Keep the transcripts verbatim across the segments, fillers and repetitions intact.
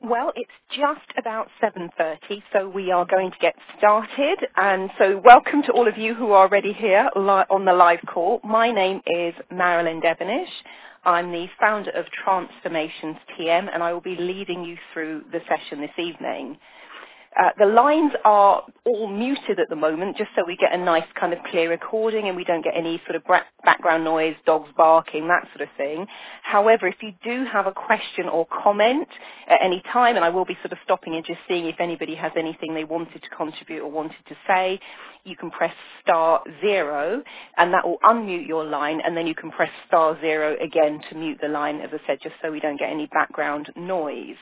Well, it's just about seven thirty, so we are going to get started. And so welcome to all of you who are already here li- on the live call. My name is Marilyn Devonish. I'm the founder of Transformations T M, and I will be leading you through the session this evening. Uh, the lines are all muted at the moment, just so we get a nice kind of clear recording and we don't get any sort of bra- background noise, dogs barking, that sort of thing. However, if you do have a question or comment at any time, and I will be sort of stopping and just seeing if anybody has anything they wanted to contribute or wanted to say, you can press star zero, and that will unmute your line, and then you can press star zero again to mute the line, as I said, just so we don't get any background noise.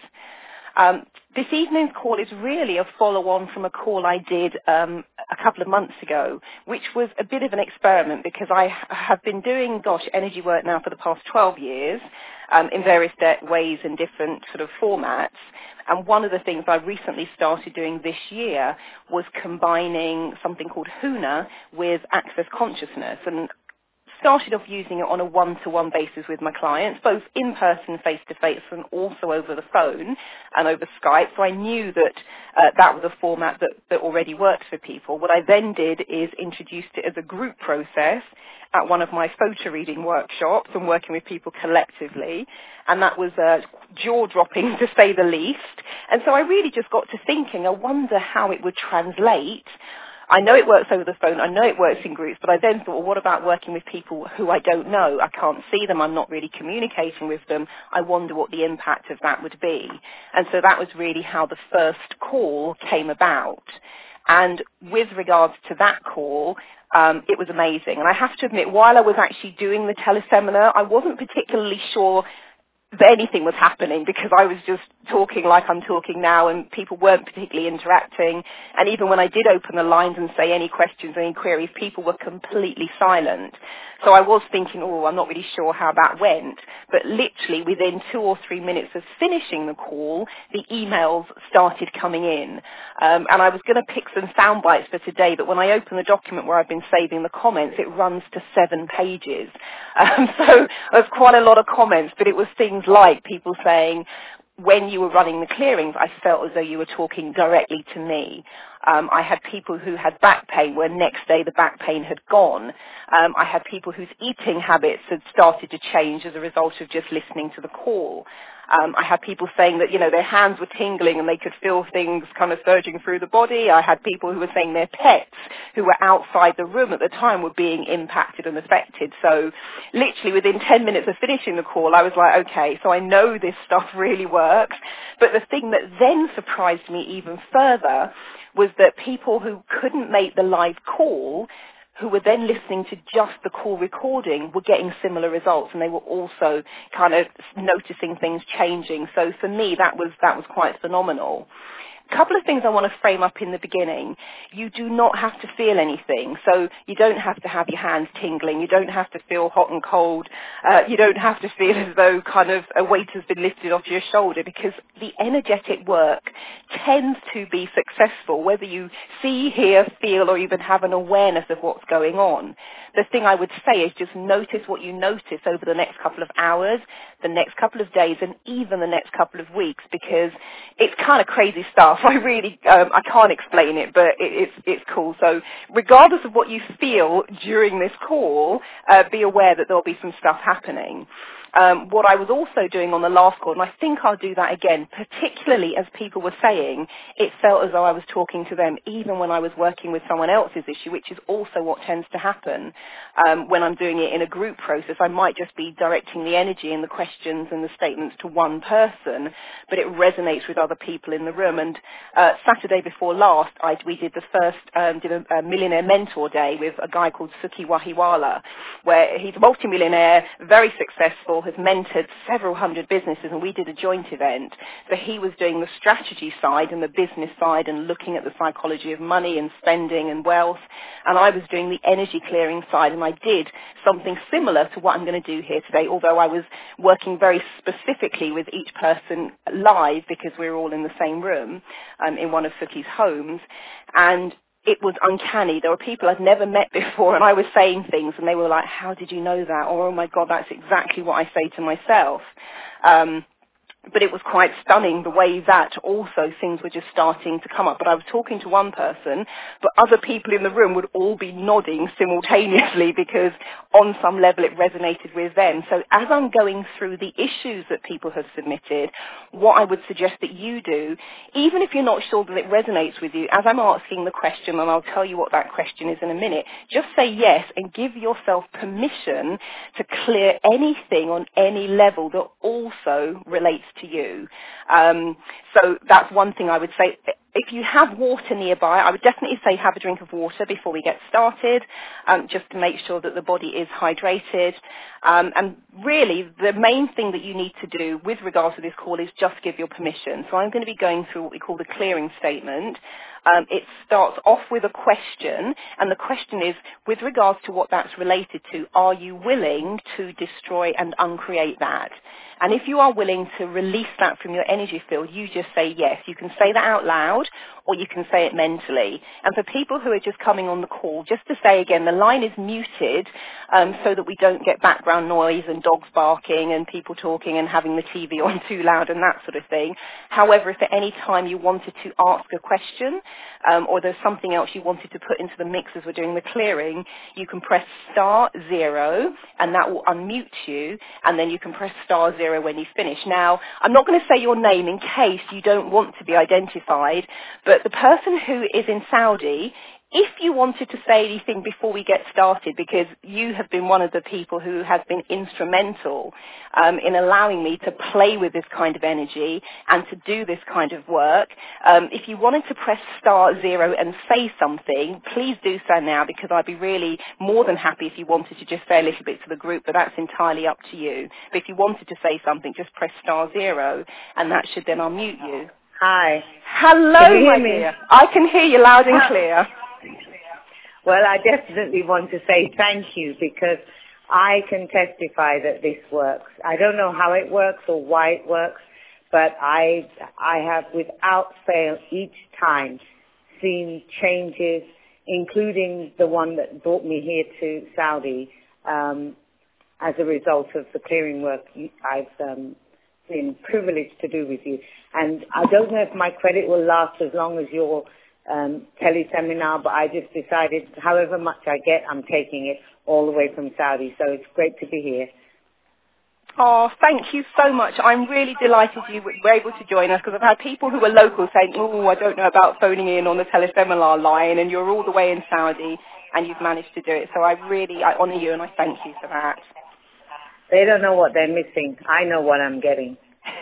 Um, this evening's call is really a follow-on from a call I did um, a couple of months ago, which was a bit of an experiment because I have been doing, gosh, energy work now for the past twelve years um, in various de- ways and different sort of formats. And one of the things I recently started doing this year was combining something called HUNA with Access Consciousness. And started off using it on a one-to-one basis with my clients, both in person, face-to-face, and also over the phone and over Skype. So I knew that uh, that was a format that, that already worked for people. What I then did is introduced it as a group process at one of my photo reading workshops and working with people collectively. And that was uh, jaw-dropping, to say the least. And so I really just got to thinking, I wonder how it would translate. I know it works over the phone, I know it works in groups, but I then thought, well, what about working with people who I don't know? I can't see them, I'm not really communicating with them. I wonder what the impact of that would be. And so that was really how the first call came about. And with regards to that call, um, it was amazing. And I have to admit, while I was actually doing the teleseminar, I wasn't particularly sure that anything was happening because I was just talking like I'm talking now and people weren't particularly interacting. And even when I did open the lines and say any questions or any queries, people were completely silent. So I was thinking, oh, I'm not really sure how that went. But literally within two or three minutes of finishing the call, the emails started coming in. Um, and I was going to pick some sound bites for today, but when I open the document where I've been saving the comments, it runs to seven pages. Um, so there's quite a lot of comments, but it was things like people saying, when you were running the clearings, I felt as though you were talking directly to me. Um, I had people who had back pain where next day the back pain had gone. Um, I had people whose eating habits had started to change as a result of just listening to the call. Um, I had people saying that, you know, their hands were tingling and they could feel things kind of surging through the body. I had people who were saying their pets who were outside the room at the time were being impacted and affected. So literally within ten minutes of finishing the call, I was like, okay, so I know this stuff really works. But the thing that then surprised me even further was that people who couldn't make the live call, who were then listening to just the call recording, were getting similar results, and they were also kind of noticing things changing. So for me, that was that was quite phenomenal. A couple of things I want to frame up in the beginning. You do not have to feel anything. So you don't have to have your hands tingling. You don't have to feel hot and cold. Uh, you don't have to feel as though kind of a weight has been lifted off your shoulder, because the energetic work tends to be successful, whether you see, hear, feel, or even have an awareness of what's going on. The thing I would say is just notice what you notice over the next couple of hours, the next couple of days, and even the next couple of weeks, because it's kind of crazy stuff. I really, um, I can't explain it, but it, it's it's cool. So regardless of what you feel during this call, uh, be aware that there'll be some stuff happening. Um, what I was also doing on the last call, and I think I'll do that again, particularly as people were saying, it felt as though I was talking to them even when I was working with someone else's issue, which is also what tends to happen um, when I'm doing it in a group process. I might just be directing the energy and the questions and the statements to one person, but it resonates with other people in the room. And uh, Saturday before last, I, we did the first, um, did a, a Millionaire Mentor Day with a guy called Suki Wahiwala, where he's a multimillionaire, very successful, has mentored several hundred businesses, and we did a joint event. So he was doing the strategy side and the business side and looking at the psychology of money and spending and wealth, and I was doing the energy clearing side, and I did something similar to what I'm going to do here today, although I was working very specifically with each person live because we were all in the same room um, in one of Suki's homes. And it was uncanny. There were people I'd never met before, and I was saying things, and they were like, how did you know that? Or, oh, my God, that's exactly what I say to myself. Um, but it was quite stunning the way that also things were just starting to come up. But I was talking to one person, but other people in the room would all be nodding simultaneously because on some level it resonated with them. So as I'm going through the issues that people have submitted, what I would suggest that you do, even if you're not sure that it resonates with you, as I'm asking the question, and I'll tell you what that question is in a minute, just say yes and give yourself permission to clear anything on any level that also relates to you. Um, so that's one thing I would say. If you have water nearby, I would definitely say have a drink of water before we get started, um, just to make sure that the body is hydrated. Um, and really, the main thing that you need to do with regards to this call is just give your permission. So I'm going to be going through what we call the clearing statement. Um, it starts off with a question, and the question is, with regards to what that's related to, are you willing to destroy and uncreate that? And if you are willing to release that from your energy field, you just say yes. You can say that out loud, or you can say it mentally. And for people who are just coming on the call, just to say again, the line is muted um, so that we don't get background noise and dogs barking and people talking and having the T V on too loud and that sort of thing. However, if at any time you wanted to ask a question um, or there's something else you wanted to put into the mix as we're doing the clearing, you can press star zero and that will unmute you, and then you can press star zero when you finish. Now, I'm not going to say your name in case you don't want to be identified, but the person who is in Saudi, if you wanted to say anything before we get started, because you have been one of the people who has been instrumental um, in allowing me to play with this kind of energy and to do this kind of work, um, if you wanted to press star zero and say something, please do so now, because I'd be really more than happy if you wanted to just say a little bit to the group, but that's entirely up to you. But if you wanted to say something, just press star zero, and that should then unmute you. Hi. Hello, Can you hear my me? dear. I can hear you loud and clear. Well, I definitely want to say thank you, because I can testify that this works. I don't know how it works or why it works, but I I have without fail each time seen changes, including the one that brought me here to Saudi um, as a result of the clearing work I've um, been privileged to do with you. And I don't know if my credit will last as long as your um, tele-seminar, but I just decided however much I get, I'm taking it all the way from Saudi. So it's great to be here. Oh, thank you so much. I'm really delighted you were able to join us, because I've had people who are local saying, oh, I don't know about phoning in on the teleseminar line, and you're all the way in Saudi and you've managed to do it. So I really, I honour you and I thank you for that. They don't know what they're missing. I know what I'm getting.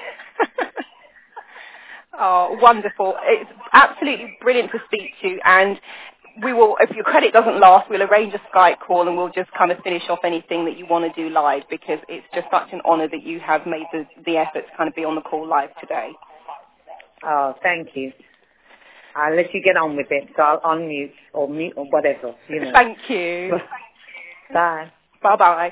Oh, wonderful. It's absolutely brilliant to speak to you, and we will, if your credit doesn't last, we'll arrange a Skype call and we'll just kind of finish off anything that you want to do live, because it's just such an honour that you have made the, the effort to kind of be on the call live today. Oh, thank you. I'll let you get on with it, so I'll unmute or mute or whatever, you know. Thank you. Bye. Bye-bye.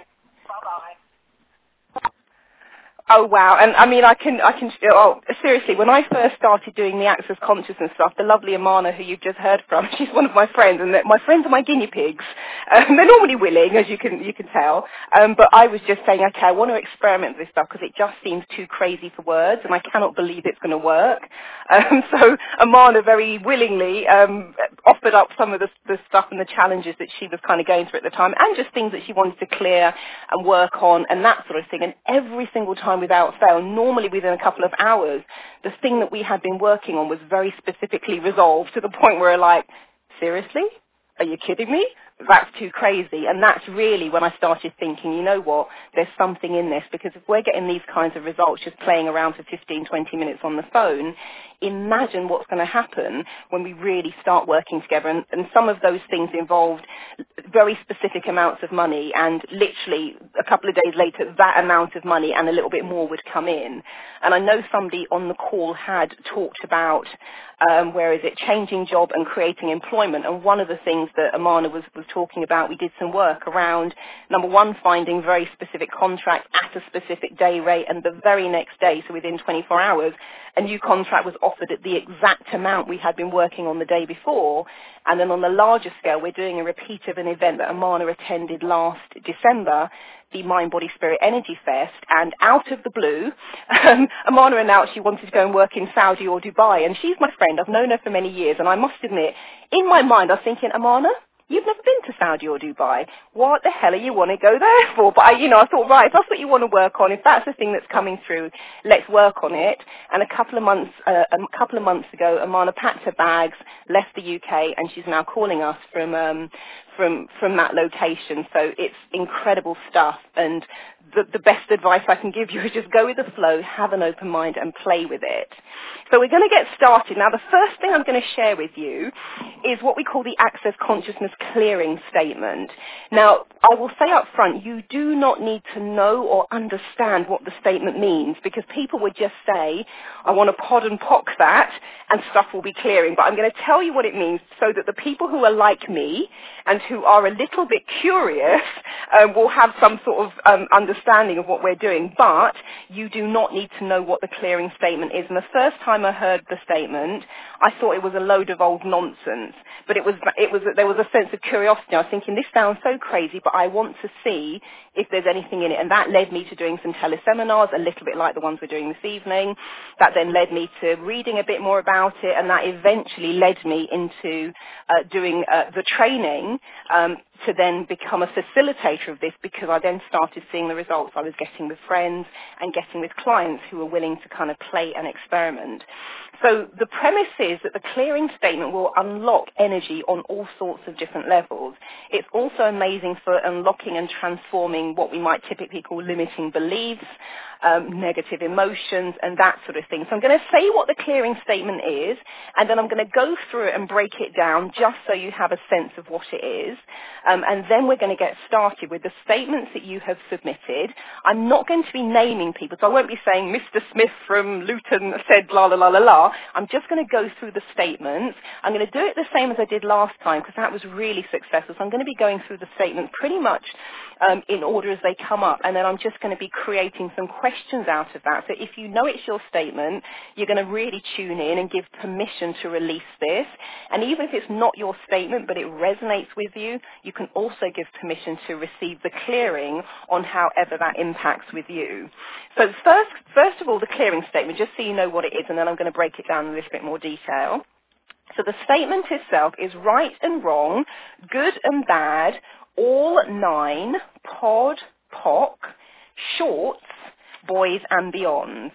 Oh wow! And I mean, I can, I can. Oh, seriously, when I first started doing the Access Consciousness stuff, the lovely Amana, who you've just heard from, she's one of my friends, and my friends are my guinea pigs. Um, they're normally willing, as you can, you can tell. Um, but I was just saying, okay, I want to experiment with this stuff because it just seems too crazy for words, and I cannot believe it's going to work. Um, so Amana very willingly um, offered up some of the, the stuff and the challenges that she was kind of going through at the time, and just things that she wanted to clear and work on, and that sort of thing. And every single time, without fail, normally within a couple of hours, the thing that we had been working on was very specifically resolved, to the point where we're like, seriously? Are you kidding me? That's too crazy. And that's really when I started thinking, you know what, there's something in this, because if we're getting these kinds of results just playing around for fifteen, twenty minutes on the phone, imagine what's going to happen when we really start working together. And, and some of those things involved very specific amounts of money, and literally a couple of days later, that amount of money and a little bit more would come in. And I know somebody on the call had talked about, um, where is it, changing job and creating employment. And one of the things that Amana was, was talking about, we did some work around, number one, finding very specific contracts at a specific day rate, and the very next day, so within twenty-four hours, a new contract was offered at the exact amount we had been working on the day before. And then on the larger scale, we're doing a repeat of an event that Amana attended last December, the Mind, Body, Spirit Energy Fest, and out of the blue, um, Amana announced she wanted to go and work in Saudi or Dubai, and she's my friend. I've known her for many years, and I must admit, in my mind, I was thinking, Amana, you've never been to Saudi or Dubai. What the hell are you want to go there for? But, I, you know, I thought, right, if that's what you want to work on, if that's the thing that's coming through, let's work on it. And a couple of months uh, a couple of months ago, Amana packed her bags, left the U K, and she's now calling us from um, from from that location. So it's incredible stuff. And the, the best advice I can give you is just go with the flow, have an open mind, and play with it. So we're going to get started. Now, the first thing I'm going to share with you is what we call the Access Consciousness Clearing Statement. Now, I will say up front, you do not need to know or understand what the statement means, because people would just say, I want to pod and pock that, and stuff will be clearing. But I'm going to tell you what it means so that the people who are like me and who are a little bit curious um, will have some sort of um, understanding of what we're doing. But you do not need to know what the clearing statement is. And the first time I heard the statement, I thought it was a load of old nonsense. But it was, it was, there was a sense of curiosity. I was thinking, this sounds so crazy, but I want to see if there's anything in it. And that led me to doing some teleseminars, a little bit like the ones we're doing this evening. That then led me to reading a bit more about it, and that eventually led me into uh, doing uh, the training um, to then become a facilitator of this, because I then started seeing the results I was getting with friends and getting with clients who were willing to kind of play and experiment. So the premise is that the clearing statement will unlock energy on all sorts of different levels. It's also amazing for unlocking and transforming what we might typically call limiting beliefs, um, negative emotions, and that sort of thing. So I'm going to say what the clearing statement is, and then I'm going to go through it and break it down just so you have a sense of what it is. Um, and then we're going to get started with the statements that you have submitted. I'm not going to be naming people, so I won't be saying Mister Smith from Luton said la la la la la. I'm just going to go through the statements. I'm going to do it the same as I did last time, because that was really successful. So I'm going to be going through the statements pretty much um, in order as they come up, and then I'm just going to be creating some questions out of that. So if you know it's your statement, you're going to really tune in and give permission to release this. And even if it's not your statement, but it resonates with you, you can also give permission to receive the clearing on however that impacts with you. So first, first of all, the clearing statement, just so you know what it is, and then I'm going to break it down in a little bit more detail. So the statement itself is right and wrong, good and bad, all nine, pod, poc, shorts, boys and beyonds.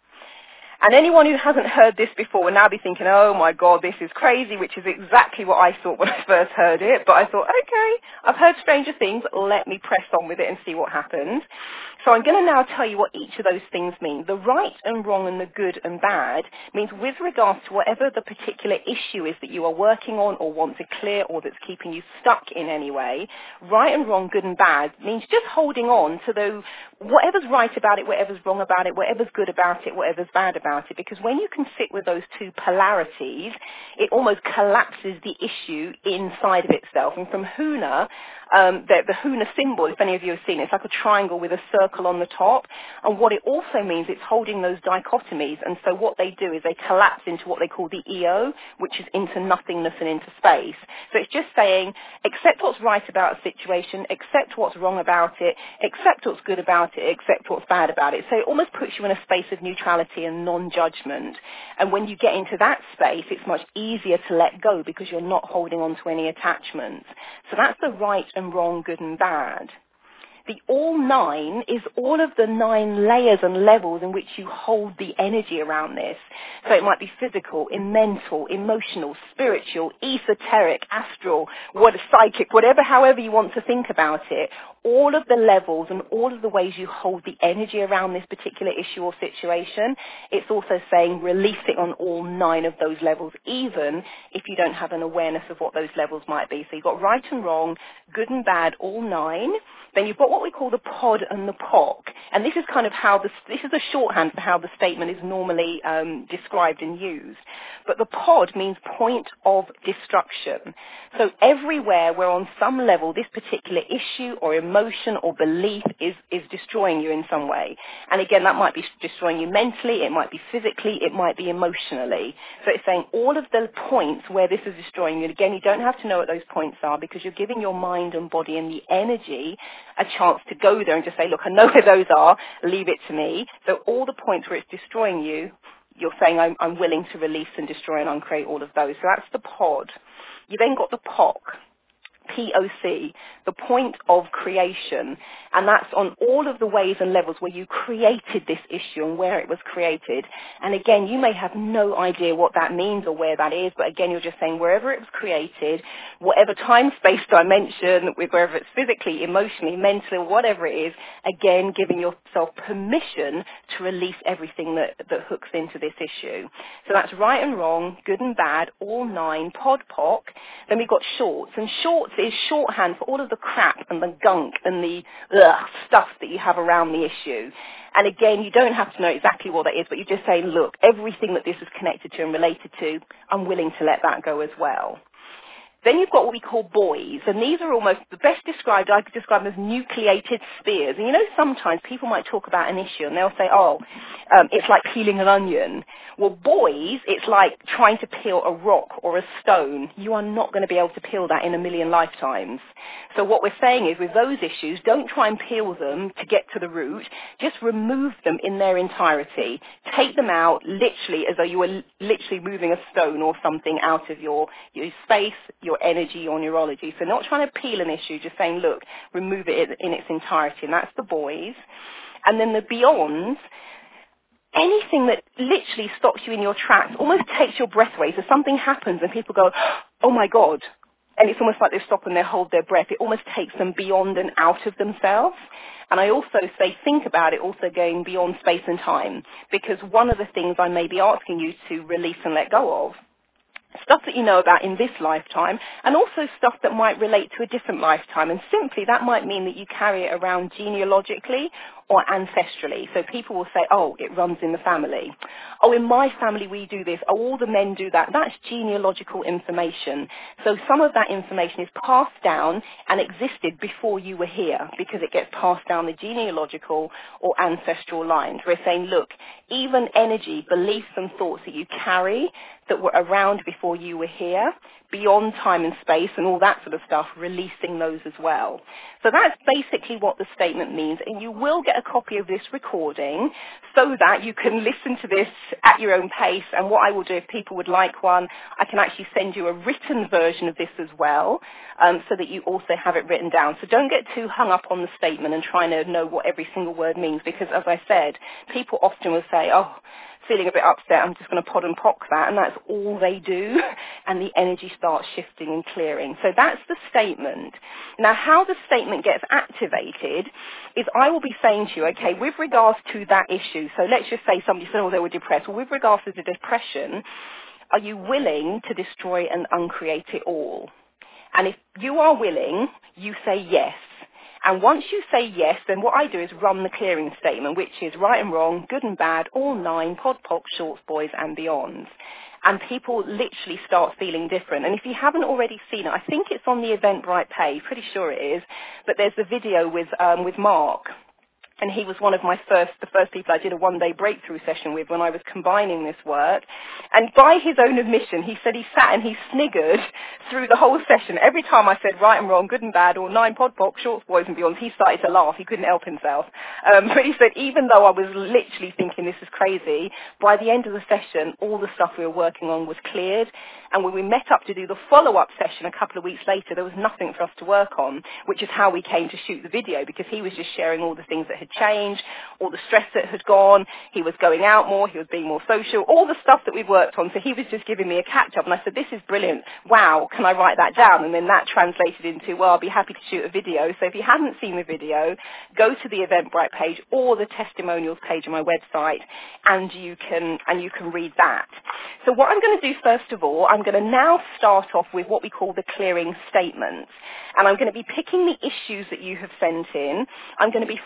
And anyone who hasn't heard this before will now be thinking, oh my God, this is crazy, which is exactly what I thought when I first heard it. But I thought, okay, I've heard stranger things, let me press on with it and see what happens. So I'm going to now tell you what each of those things mean. The right and wrong and the good and bad means with regards to whatever the particular issue is that you are working on or want to clear or that's keeping you stuck in any way, right and wrong, good and bad means just holding on to the whatever's right about it, whatever's wrong about it, whatever's good about it, whatever's bad about it. Because when you can sit with those two polarities, it almost collapses the issue inside of itself. And from Huna, um, the, the Huna symbol, if any of you have seen it, it's like a triangle with a circle on the top. And what it also means, it's holding those dichotomies. And so what they do is they collapse into what they call the E O, which is into nothingness and into space. So it's just saying, accept what's right about a situation, accept what's wrong about it, accept what's good about it, accept what's bad about it. So it almost puts you in a space of neutrality and non-judgment. And when you get into that space, it's much easier to let go because you're not holding on to any attachments. So that's the right and wrong, good and bad. The all nine is all of the nine layers and levels in which you hold the energy around this. So it might be physical, mental, emotional, spiritual, esoteric, astral, what psychic, whatever, however you want to think about it. All of the levels and all of the ways you hold the energy around this particular issue or situation. It's also saying release it on all nine of those levels, even if you don't have an awareness of what those levels might be. So you've got right and wrong, good and bad, all nine. Then you've got what we call the pod and the poc. And this is kind of how the, this is a shorthand for how the statement is normally um, described and used. But the pod means point of destruction. So everywhere where on some level this particular issue or emotion or belief is, is destroying you in some way. And again, that might be destroying you mentally, it might be physically, it might be emotionally. So it's saying all of the points where this is destroying you. And again, you don't have to know what those points are because you're giving your mind and body and the energy a chance to go there and just say, look, I know where those are, leave it to me. So all the points where it's destroying you, you're saying I'm, I'm willing to release and destroy and uncreate all of those. So that's the pod. You then got the P O C. P O C, the point of creation, and that's on all of the ways and levels where you created this issue and where it was created. And again, you may have no idea what that means or where that is, but again, you're just saying wherever it was created, whatever time, space, dimension, wherever it's physically, emotionally, mentally, whatever it is, again, giving yourself permission to release everything that, that hooks into this issue. So that's right and wrong, good and bad, all nine, pod, P O C. Then we've got shorts, and shorts is shorthand for all of the crap and the gunk and the ugh, stuff that you have around the issue. And again, you don't have to know exactly what that is, but you just say, look, everything that this is connected to and related to, I'm willing to let that go as well. Then you've got what we call buoys, and these are almost the best described, I could describe them as nucleated spheres. And you know, sometimes people might talk about an issue and they'll say, oh, um, it's like peeling an onion. Well, buoys, it's like trying to peel a rock or a stone. You are not going to be able to peel that in a million lifetimes. So what we're saying is with those issues, don't try and peel them to get to the root. Just remove them in their entirety. Take them out literally as though you were literally moving a stone or something out of your, your space, your energy, your neurology. So not trying to peel an issue, just saying, look, remove it in its entirety. And that's the buoys. And then the beyonds, anything that literally stops you in your tracks, almost takes your breath away. So something happens and people go, oh my God. And it's almost like they stop and they hold their breath. It almost takes them beyond and out of themselves. And I also say, think about it also going beyond space and time. Because one of the things I may be asking you to release and let go of, stuff that you know about in this lifetime, and also stuff that might relate to a different lifetime. And simply that might mean that you carry it around genealogically or ancestrally. So people will say, oh, it runs in the family. Oh, in my family we do this. Oh, all the men do that. That's genealogical information. So some of that information is passed down and existed before you were here because it gets passed down the genealogical or ancestral lines. We're saying, look, even energy, beliefs and thoughts that you carry that were around before you were here, beyond time and space and all that sort of stuff, releasing those as well. So that's basically what the statement means, and you will get a copy of this recording so that you can listen to this at your own pace. And what I will do, if people would like one, I can actually send you a written version of this as well, um, so that you also have it written down. So don't get too hung up on the statement and trying to know what every single word means, because as I said, people often will say, oh, feeling a bit upset, I'm just going to pod and pock that, and that's all they do, and the energy starts shifting and clearing. So that's the statement. Now, how the statement gets activated is I will be saying to you, okay, with regards to that issue, so let's just say somebody said, oh, they were depressed. Well, with regards to the depression, are you willing to destroy and uncreate it all? And if you are willing, you say yes. And once you say yes, then what I do is run the clearing statement, which is right and wrong, good and bad, all nine, pod, poc, shorts, boys, and beyonds. And people literally start feeling different. And if you haven't already seen it, I think it's on the Eventbrite page, pretty sure it is, but there's the video with um, with Mark. And he was one of my first, the first people I did a one-day breakthrough session with when I was combining this work. And by his own admission, he said he sat and he sniggered through the whole session. Every time I said right and wrong, good and bad, or nine, pod, poc, shorts, boys and beyonds, he started to laugh. He couldn't help himself. Um, but he said even though I was literally thinking this is crazy, by the end of the session, all the stuff we were working on was cleared. And when we met up to do the follow-up session a couple of weeks later, there was nothing for us to work on, which is how we came to shoot the video, because he was just sharing all the things that had changed, all the stress that had gone. He was going out more, he was being more social, all the stuff that we've worked on. So he was just giving me a catch-up, and I said, this is brilliant. Wow, can I write that down? And then that translated into, well, I'll be happy to shoot a video. So if you haven't seen the video, go to the Eventbrite page or the testimonials page on my website, and you can and you can read that. So what I'm going to do first of all, I'm going to now start off with what we call the clearing statements. And I'm going to be picking the issues that you have sent in. I'm going to be formulating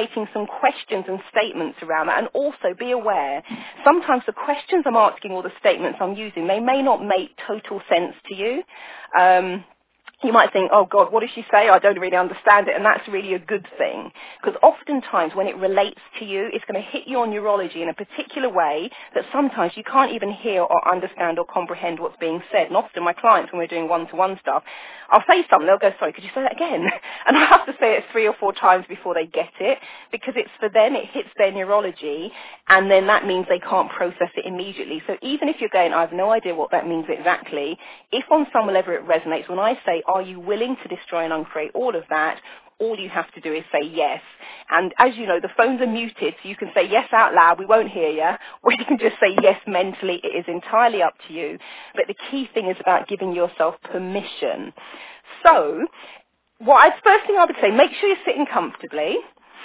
formulating some questions and statements around that. And also be aware, sometimes the questions I'm asking or the statements I'm using, they may not make total sense to you. Um, You might think, oh, God, what did she say? I don't really understand it. And that's really a good thing. Because oftentimes when it relates to you, it's going to hit your neurology in a particular way that sometimes you can't even hear or understand or comprehend what's being said. And often my clients, when we're doing one-to-one stuff, I'll say something, they'll go, sorry, could you say that again? And I have to say it three or four times before they get it, because it's for them, it hits their neurology, and then that means they can't process it immediately. So even if you're going, I have no idea what that means exactly, if on some level it resonates, when I say, are you willing to destroy and uncreate all of that, all you have to do is say yes. And as you know, the phones are muted, so you can say yes out loud, we won't hear you, or you can just say yes mentally. It is entirely up to you. But the key thing is about giving yourself permission. So, what I, first thing I would say, make sure you're sitting comfortably,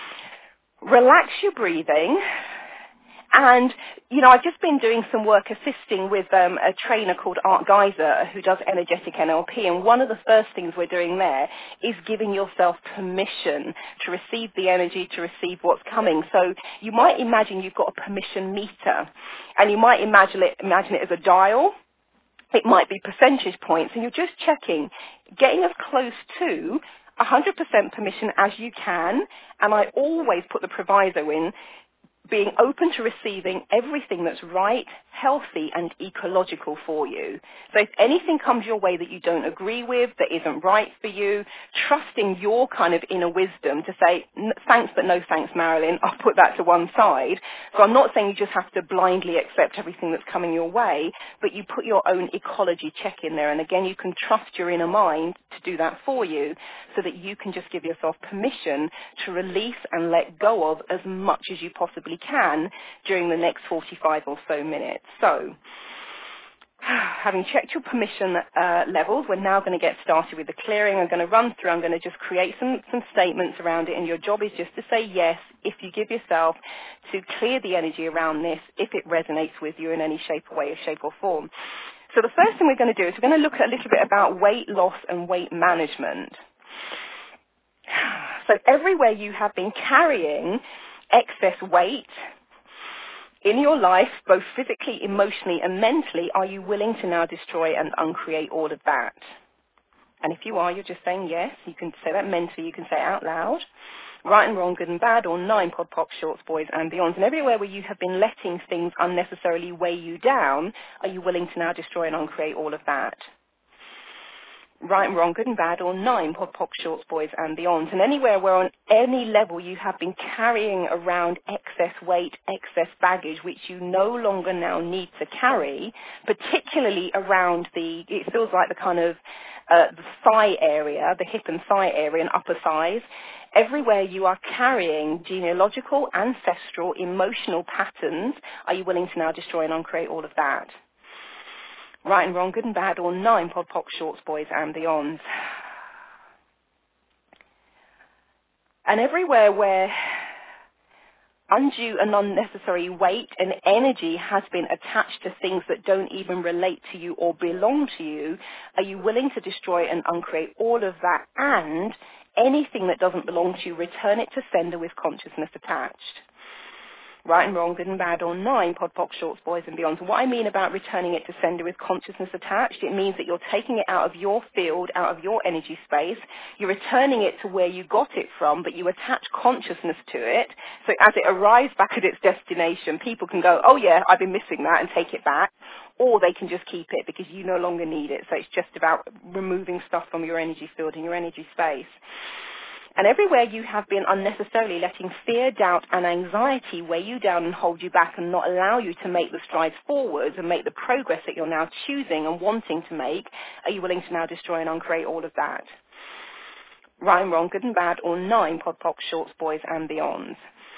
relax your breathing. And, you know, I've just been doing some work assisting with um, a trainer called Art Geiser who does energetic N L P. And one of the first things we're doing there is giving yourself permission to receive the energy, to receive what's coming. So you might imagine you've got a permission meter. And you might imagine it, imagine it as a dial. It might be percentage points. And you're just checking, getting as close to one hundred percent permission as you can. And I always put the proviso in, being open to receiving everything that's right, healthy, and ecological for you. So if anything comes your way that you don't agree with, that isn't right for you, trusting your kind of inner wisdom to say, thanks but no thanks, Marilyn, I'll put that to one side. So I'm not saying you just have to blindly accept everything that's coming your way, but you put your own ecology check in there. And again, you can trust your inner mind to do that for you so that you can just give yourself permission to release and let go of as much as you possibly can during the next forty-five or so minutes. So, having checked your permission uh, levels, we're now going to get started with the clearing. I'm going to run through, I'm going to just create some, some statements around it, and your job is just to say yes if you give yourself to clear the energy around this, if it resonates with you in any shape or way, or shape or form. So the first thing we're going to do is we're going to look at a little bit about weight loss and weight management. So everywhere you have been carrying excess weight in your life, both physically, emotionally, and mentally, are you willing to now destroy and uncreate all of that? And if you are, you're just saying yes. You can say that mentally. You can say it out loud. Right and wrong, good and bad, or nine, pod, pop, shorts, boys, and beyonds. And everywhere where you have been letting things unnecessarily weigh you down, are you willing to now destroy and uncreate all of that? Right and wrong, good and bad, or nine, pod, pop, shorts, boys, and beyonds. And anywhere where on any level you have been carrying around excess weight, excess baggage, which you no longer now need to carry, particularly around the, it feels like the kind of uh, the thigh area, the hip and thigh area and upper thighs, everywhere you are carrying genealogical, ancestral, emotional patterns, are you willing to now destroy and uncreate all of that? Right and wrong, good and bad, or nine, pod, pop, shorts, boys, and beyonds. And everywhere where undue and unnecessary weight and energy has been attached to things that don't even relate to you or belong to you, are you willing to destroy and uncreate all of that, and anything that doesn't belong to you, return it to sender with consciousness attached? Right and wrong, good and bad, or nine, pod, pop, shorts, boys, and beyond. So what I mean about returning it to sender with consciousness attached, it means that you're taking it out of your field, out of your energy space. You're returning it to where you got it from, but you attach consciousness to it. So as it arrives back at its destination, people can go, oh yeah, I've been missing that, and take it back. Or they can just keep it because you no longer need it. So it's just about removing stuff from your energy field and your energy space. And everywhere you have been unnecessarily letting fear, doubt, and anxiety weigh you down and hold you back and not allow you to make the strides forwards and make the progress that you're now choosing and wanting to make, are you willing to now destroy and uncreate all of that? Right and wrong, good and bad, or nine, pod, pop, shorts, boys, and beyonds.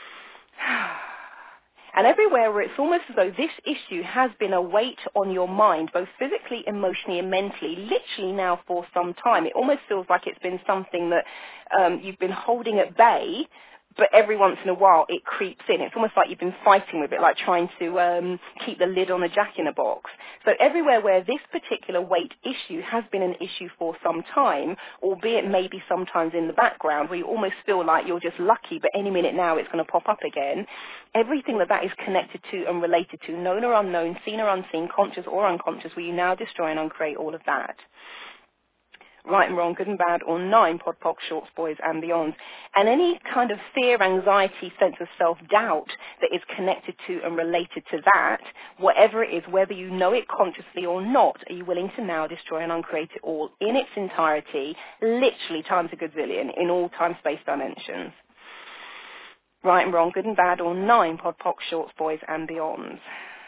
And everywhere where it's almost as though this issue has been a weight on your mind, both physically, emotionally, and mentally, literally now for some time. It almost feels like it's been something that um, you've been holding at bay, but every once in a while it creeps in. It's almost like you've been fighting with it, like trying to um, keep the lid on a jack-in-a-box. So everywhere where this particular weight issue has been an issue for some time, albeit maybe sometimes in the background, where you almost feel like you're just lucky, but any minute now it's going to pop up again, everything that that is connected to and related to, known or unknown, seen or unseen, conscious or unconscious, will you now destroy and uncreate all of that? Right and wrong, good and bad, or nine, pod, poc, shorts, boys, and beyond. And any kind of fear, anxiety, sense of self-doubt that is connected to and related to that, whatever it is, whether you know it consciously or not, are you willing to now destroy and uncreate it all in its entirety, literally times a gazillion, in all time-space dimensions? Right and wrong, good and bad, or nine, pod, poc, shorts, boys, and beyond.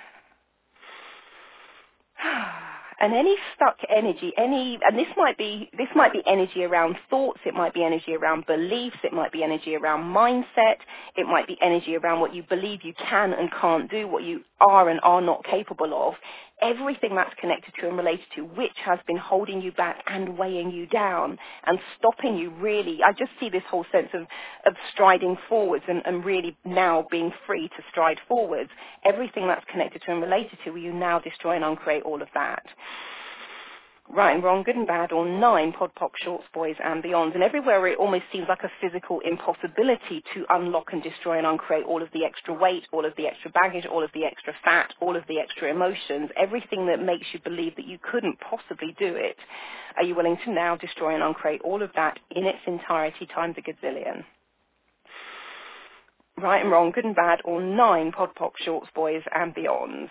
And any stuck energy, any, and this might be, this might be energy around thoughts, it might be energy around beliefs, it might be energy around mindset, it might be energy around what you believe you can and can't do, what you are and are not capable of. Everything that's connected to and related to which has been holding you back and weighing you down and stopping you really. I just see this whole sense of, of striding forwards and, and really now being free to stride forwards. Everything that's connected to and related to, will you now destroy and uncreate all of that? Right and wrong, good and bad, or nine, pod, poc, shorts, boys, and beyond. And everywhere where it almost seems like a physical impossibility to unlock and destroy and uncreate all of the extra weight, all of the extra baggage, all of the extra fat, all of the extra emotions, everything that makes you believe that you couldn't possibly do it, are you willing to now destroy and uncreate all of that in its entirety times a gazillion? Right and wrong, good and bad, or nine, pod, poc, shorts, boys, and beyond.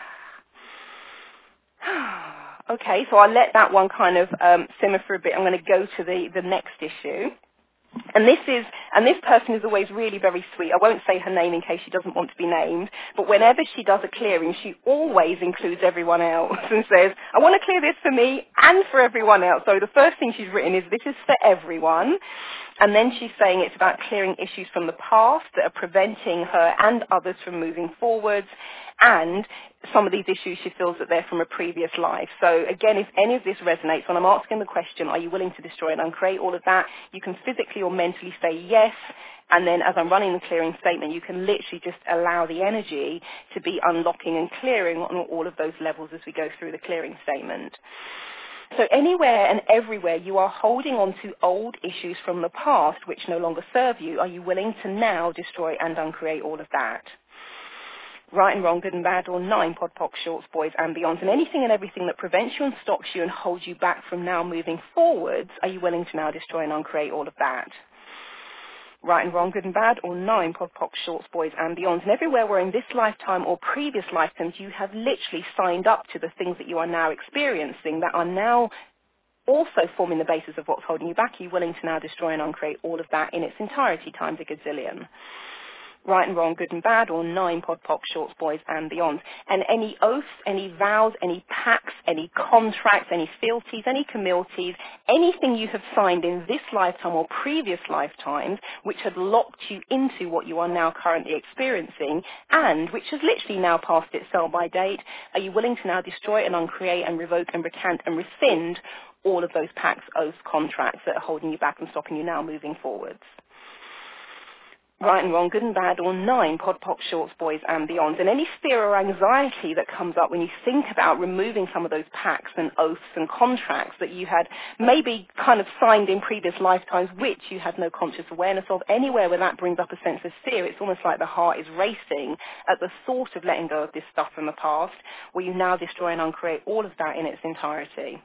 Okay, so I'll let that one kind of um, simmer for a bit. I'm going to go to the, the next issue. And this is, and this person is always really very sweet. I won't say her name in case she doesn't want to be named, but whenever she does a clearing, she always includes everyone else and says, I want to clear this for me and for everyone else. So the first thing she's written is, this is for everyone. And then she's saying it's about clearing issues from the past that are preventing her and others from moving forwards, and some of these issues she feels that they're from a previous life. So again, if any of this resonates, when I'm asking the question, are you willing to destroy and uncreate all of that, you can physically or mentally say yes, and then as I'm running the clearing statement, you can literally just allow the energy to be unlocking and clearing on all of those levels as we go through the clearing statement. So anywhere and everywhere you are holding on to old issues from the past which no longer serve you, are you willing to now destroy and uncreate all of that? Right and wrong, good and bad, or nine, pod, poc, shorts, boys, and beyond. And anything and everything that prevents you and stops you and holds you back from now moving forwards, are you willing to now destroy and uncreate all of that? Right and wrong, good and bad, or nine, pod, poc, shorts, boys, and beyond. And everywhere where in this lifetime or previous lifetimes you have literally signed up to the things that you are now experiencing that are now also forming the basis of what's holding you back, are you willing to now destroy and uncreate all of that in its entirety times a gazillion? Right and wrong, good and bad, or nine, pod, poc, shorts, boys, and beyond. And any oaths, any vows, any pacts, any contracts, any fealties, any comilties, anything you have signed in this lifetime or previous lifetimes which had locked you into what you are now currently experiencing and which has literally now passed its sell-by date, are you willing to now destroy and uncreate and revoke and recant and rescind all of those pacts, oaths, contracts that are holding you back and stopping you now moving forwards? Right and wrong, good and bad, or nine, pod, poc, shorts, boys, and beyond. And any fear or anxiety that comes up when you think about removing some of those pacts and oaths and contracts that you had maybe kind of signed in previous lifetimes, which you had no conscious awareness of, anywhere where that brings up a sense of fear, it's almost like the heart is racing at the thought of letting go of this stuff from the past, where you now destroy and uncreate all of that in its entirety.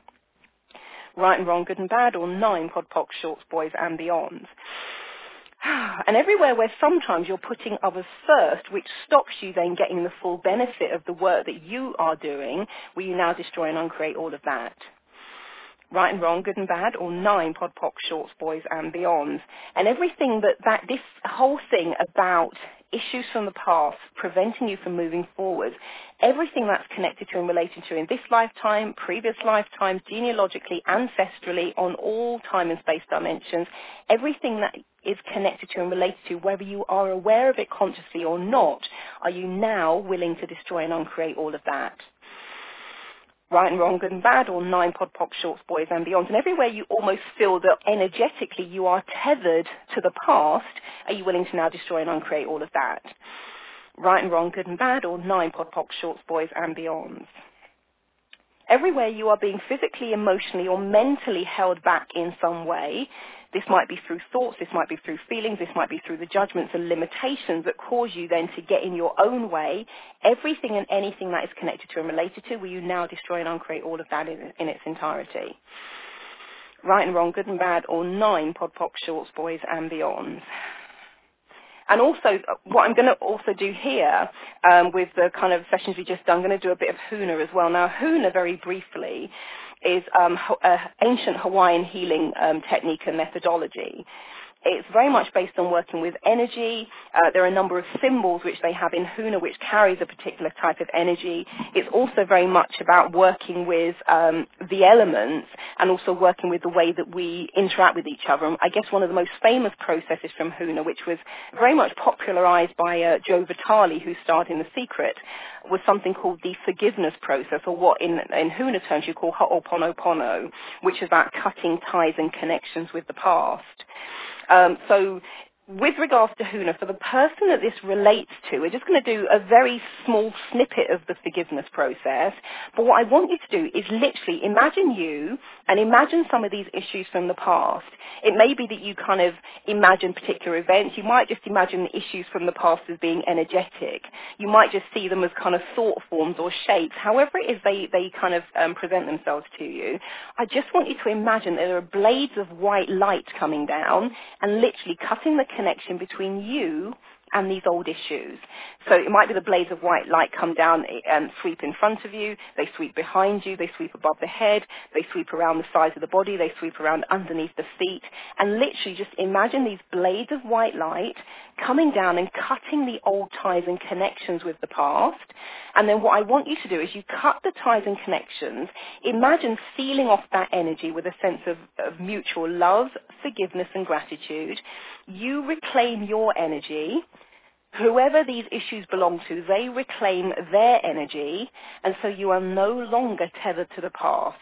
Right and wrong, good and bad, or nine, pod, poc, shorts, boys, and beyond. And everywhere where sometimes you're putting others first, which stops you then getting the full benefit of the work that you are doing, will you now destroy and uncreate all of that? Right and wrong, good and bad, or nine, pod, poc, shorts, boys, and beyond. And everything that, that this whole thing about issues from the past preventing you from moving forward, everything that's connected to and related to in this lifetime, previous lifetimes, genealogically, ancestrally, on all time and space dimensions, everything that is connected to and related to, whether you are aware of it consciously or not, are you now willing to destroy and uncreate all of that? Right and Wrong, Good and Bad, or Nine Pod Pop Shorts, Boys and Beyonds. And everywhere you almost feel that energetically you are tethered to the past, are you willing to now destroy and uncreate all of that? Right and Wrong, Good and Bad, or Nine Pod Pop Shorts, Boys and Beyonds. Everywhere you are being physically, emotionally, or mentally held back in some way. This might be through thoughts, this might be through feelings, this might be through the judgments and limitations that cause you then to get in your own way. Everything and anything that is connected to and related to, will you now destroy and uncreate all of that in, in its entirety? Right and Wrong, Good and Bad, or Nine Pod Pop Shorts, Boys and Beyonds. And also, what I'm going to also do here um, with the kind of sessions we just done, I'm going to do a bit of Huna as well. Now, Huna, very briefly, is um, an ancient Hawaiian healing um, technique and methodology. It's very much based on working with energy. Uh, there are a number of symbols which they have in Huna which carries a particular type of energy. It's also very much about working with um, the elements and also working with the way that we interact with each other. And I guess one of the most famous processes from Huna, which was very much popularized by uh, Joe Vitale, who starred in The Secret, was something called the forgiveness process, or what in, in Huna terms you call ho'oponopono, which is about cutting ties and connections with the past. Um, so with regards to Huna, for the person that this relates to, we're just going to do a very small snippet of the forgiveness process. But what I want you to do is literally imagine you and imagine some of these issues from the past. It may be that you kind of imagine particular events. You might just imagine the issues from the past as being energetic. You might just see them as kind of thought forms or shapes. However it is they, they kind of um, present themselves to you, I just want you to imagine that there are blades of white light coming down and literally cutting the connection between you and these old issues. So it might be the blades of white light come down and sweep in front of you, they sweep behind you, they sweep above the head, they sweep around the sides of the body, they sweep around underneath the feet, and literally just imagine these blades of white light coming down and cutting the old ties and connections with the past. And then what I want you to do is you cut the ties and connections, imagine sealing off that energy with a sense of, of mutual love, forgiveness and gratitude. You reclaim your energy. Whoever these issues belong to, they reclaim their energy, and so you are no longer tethered to the past.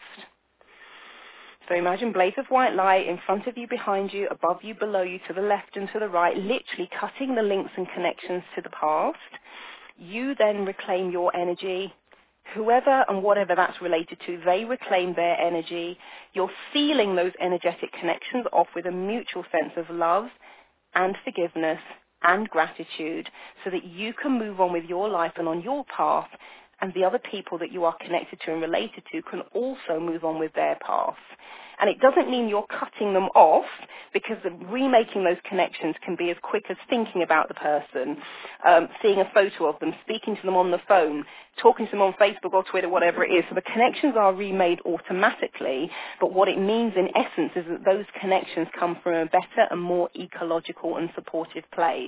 So imagine blades of white light in front of you, behind you, above you, below you, to the left and to the right, literally cutting the links and connections to the past. You then reclaim your energy. Whoever and whatever that's related to, they reclaim their energy. You're sealing those energetic connections off with a mutual sense of love and forgiveness and gratitude, so that you can move on with your life and on your path, and the other people that you are connected to and related to can also move on with their path. And it doesn't mean you're cutting them off, because the remaking those connections can be as quick as thinking about the person, um, seeing a photo of them, speaking to them on the phone, talking to them on Facebook or Twitter, whatever it is. So the connections are remade automatically, but what it means in essence is that those connections come from a better and more ecological and supportive place.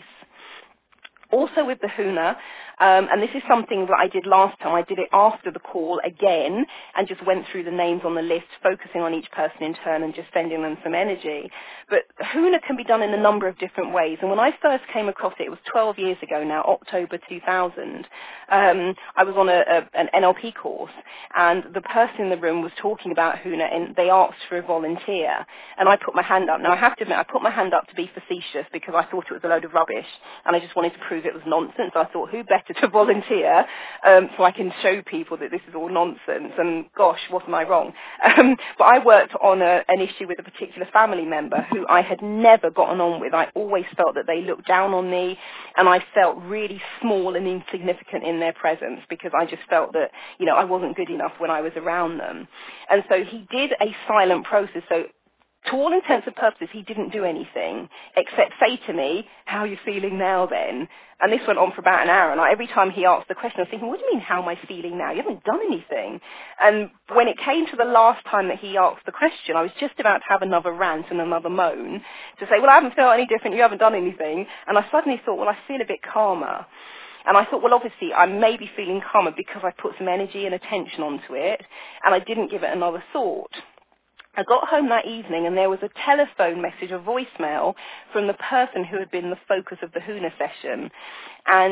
Also with the Huna, um, and this is something that I did last time, I did it after the call again and just went through the names on the list, focusing on each person in turn and just sending them some energy. But Huna can be done in a number of different ways. And when I first came across it, it was twelve years ago now, October two thousand. Um, I was on a, a, an N L P course, and the person in the room was talking about Huna, and they asked for a volunteer. And I put my hand up. Now, I have to admit, I put my hand up to be facetious because I thought it was a load of rubbish, and I just wanted to prove it was nonsense. I thought, who better to volunteer um, so I can show people that this is all nonsense, and gosh, wasn't I wrong. Um, but I worked on a, an issue with a particular family member who I had never gotten on with. I always felt that they looked down on me, and I felt really small and insignificant in their presence because I just felt that, you know, I wasn't good enough when I was around them. And so he did a silent process. So to all intents and purposes, he didn't do anything except say to me, how are you feeling now then? And this went on for about an hour. And I, every time he asked the question, I was thinking, what do you mean, how am I feeling now? You haven't done anything. And when it came to the last time that he asked the question, I was just about to have another rant and another moan to say, well, I haven't felt any different. You haven't done anything. And I suddenly thought, well, I feel a bit calmer. And I thought, well, obviously, I may be feeling calmer because I put some energy and attention onto it, and I didn't give it another thought. I got home that evening and there was a telephone message, a voicemail from the person who had been the focus of the Huna session. And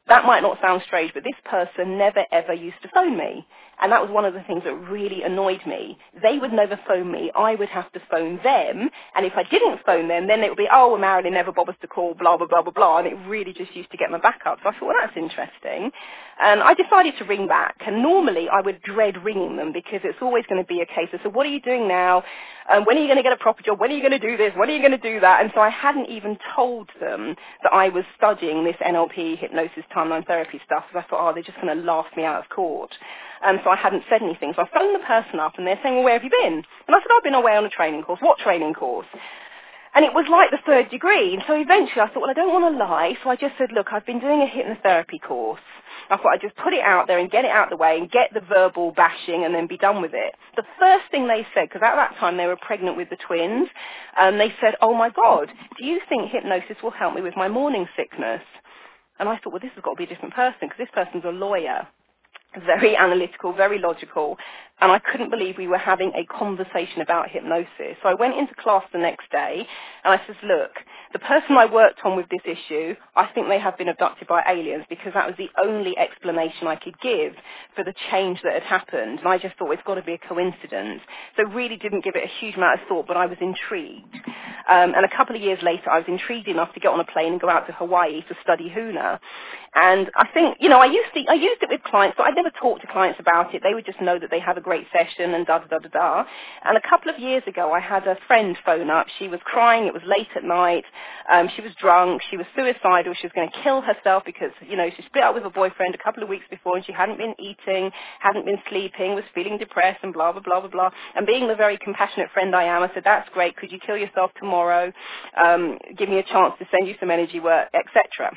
that might not sound strange, but this person never ever used to phone me. And that was one of the things that really annoyed me. They would never phone me. I would have to phone them. And if I didn't phone them, then it would be, oh, well, Marilyn never bothers to call, blah, blah, blah, blah, blah. And it really just used to get my back up. So I thought, well, that's interesting. And I decided to ring back. And normally I would dread ringing them because it's always going to be a case of, so what are you doing now? Um, when are you going to get a proper job? When are you going to do this? When are you going to do that? And so I hadn't even told them that I was studying this N L P, hypnosis, timeline therapy stuff. So I thought, oh, they're just going to laugh me out of court. Um, so I hadn't said anything. So I phoned the person up and they're saying, well, where have you been? And I said, I've been away on a training course. What training course? And it was like the third degree. And so eventually I thought, well, I don't want to lie. So I just said, look, I've been doing a hypnotherapy course. I thought I'd just put it out there and get it out of the way and get the verbal bashing and then be done with it. The first thing they said, because at that time they were pregnant with the twins, um, they said, oh, my God, do you think hypnosis will help me with my morning sickness? And I thought, well, this has got to be a different person because this person's a lawyer. Very analytical, very logical, and I couldn't believe we were having a conversation about hypnosis. So I went into class the next day, and I said, look, the person I worked on with this issue, I think they have been abducted by aliens because that was the only explanation I could give for the change that had happened, and I just thought it's got to be a coincidence. So really didn't give it a huge amount of thought, but I was intrigued. Um, and a couple of years later, I was intrigued enough to get on a plane and go out to Hawaii to study Huna. And I think, you know, I used, to, I used it with clients, but I never talked to clients about it. They would just know that they had a great session and da-da-da-da-da. And a couple of years ago, I had a friend phone up. She was crying. It was late at night. Um, she was drunk. She was suicidal. She was going to kill herself because, you know, she split up with her boyfriend a couple of weeks before and she hadn't been eating, hadn't been sleeping, was feeling depressed and blah, blah, blah, blah, blah. And being the very compassionate friend I am, I said, that's great. Could you kill yourself tomorrow? Um, give me a chance to send you some energy work, et cetera.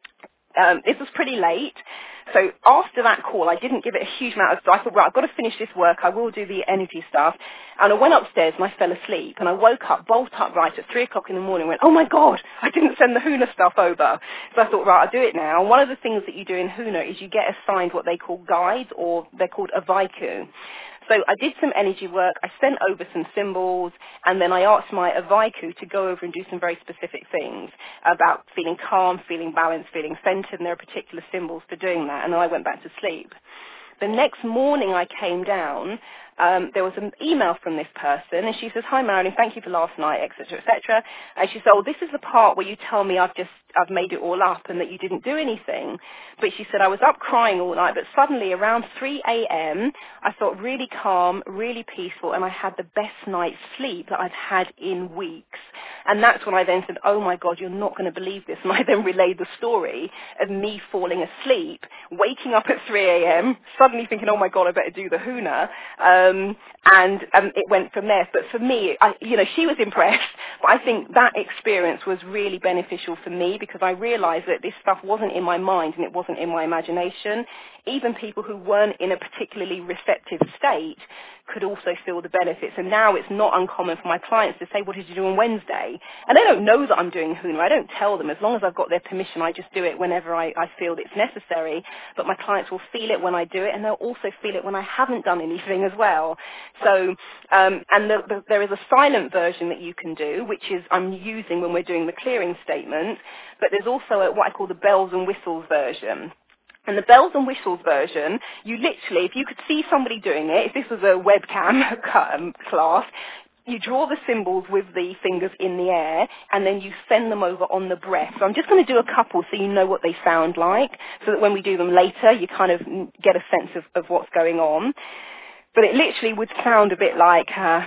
Um, this was pretty late. So after that call, I didn't give it a huge amount of thought. I thought, right, I've got to finish this work. I will do the energy stuff. And I went upstairs and I fell asleep. And I woke up, bolt upright at three o'clock in the morning and went, oh, my God, I didn't send the Huna stuff over. So I thought, right, I'll do it now. And one of the things that you do in Huna is you get assigned what they call guides, or they're called a Vaiku. So I did some energy work, I sent over some symbols, and then I asked my Avaiku to go over and do some very specific things about feeling calm, feeling balanced, feeling centered, and there are particular symbols for doing that, and then I went back to sleep. The next morning I came down, um, there was an email from this person, and she says, hi Marilyn, thank you for last night, et cetera, et cetera. And she said, oh, this is the part where you tell me I've just, I've made it all up and that you didn't do anything. But she said, I was up crying all night, but suddenly around three a.m., I felt really calm, really peaceful, and I had the best night's sleep that I've had in weeks. And that's when I then said, oh my God, you're not going to believe this. And I then relayed the story of me falling asleep, waking up at three a.m., suddenly thinking, oh my God, I better do the Huna. Um, and um, it went from there. But for me, I, you know, she was impressed, but I think that experience was really beneficial for me because I realized that this stuff wasn't in my mind and it wasn't in my imagination. Even people who weren't in a particularly receptive state could also feel the benefits. And now it's not uncommon for my clients to say, what did you do on Wednesday? And they don't know that I'm doing Huna. I don't tell them. As long as I've got their permission, I just do it whenever I, I feel it's necessary. But my clients will feel it when I do it, and they'll also feel it when I haven't done anything as well. So, um, and the, the, there is a silent version that you can do, which is I'm using when we're doing the clearing statement. But there's also a, what I call the bells and whistles version. And the bells and whistles version, you literally, if you could see somebody doing it, if this was a webcam um, class, you draw the symbols with the fingers in the air, and then you send them over on the breath. So I'm just going to do a couple so you know what they sound like, so that when we do them later, you kind of get a sense of, of what's going on. But it literally would sound a bit like... Uh,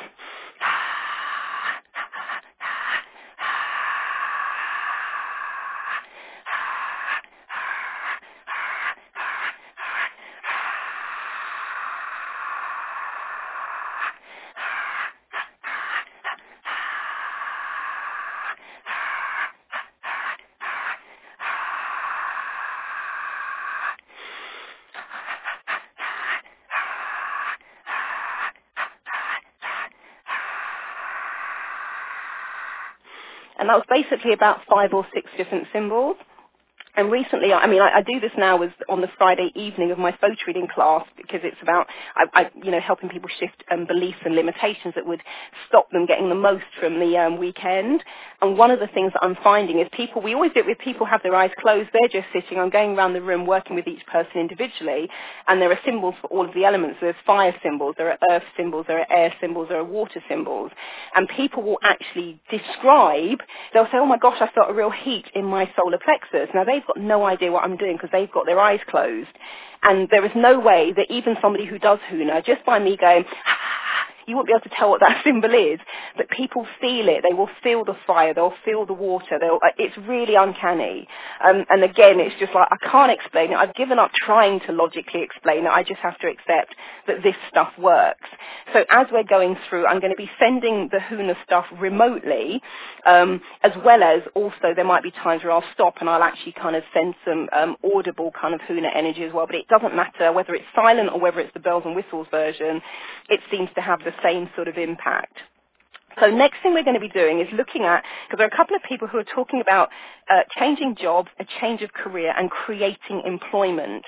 and that was basically about five or six different symbols. And recently, I mean, I, I do this now as on the Friday evening of my photo reading class because it's about, I, I, you know, helping people shift um, beliefs and limitations that would stop them getting the most from the um, weekend. And one of the things that I'm finding is people, we always do it with people have their eyes closed, they're just sitting, I'm going around the room working with each person individually, and there are symbols for all of the elements. There's fire symbols, there are earth symbols, there are air symbols, there are water symbols. And people will actually describe, they'll say, oh my gosh, I felt a real heat in my solar plexus. Now they've got no idea what I'm doing because they've got their eyes closed. And there is no way that even somebody who does Huna, just by me going, you won't be able to tell what that symbol is, but people feel it. They will feel the fire. They'll feel the water. They'll, it's really uncanny. Um, and again, it's just like, I can't explain it. I've given up trying to logically explain it. I just have to accept that this stuff works. So as we're going through, I'm going to be sending the Huna stuff remotely, um, as well as also there might be times where I'll stop and I'll actually kind of send some um, audible kind of Huna energy as well. But it doesn't matter whether it's silent or whether it's the bells and whistles version. It seems to have the same sort of impact. So next thing we're going to be doing is looking at, because there are a couple of people who are talking about uh, changing jobs, a change of career, and creating employment.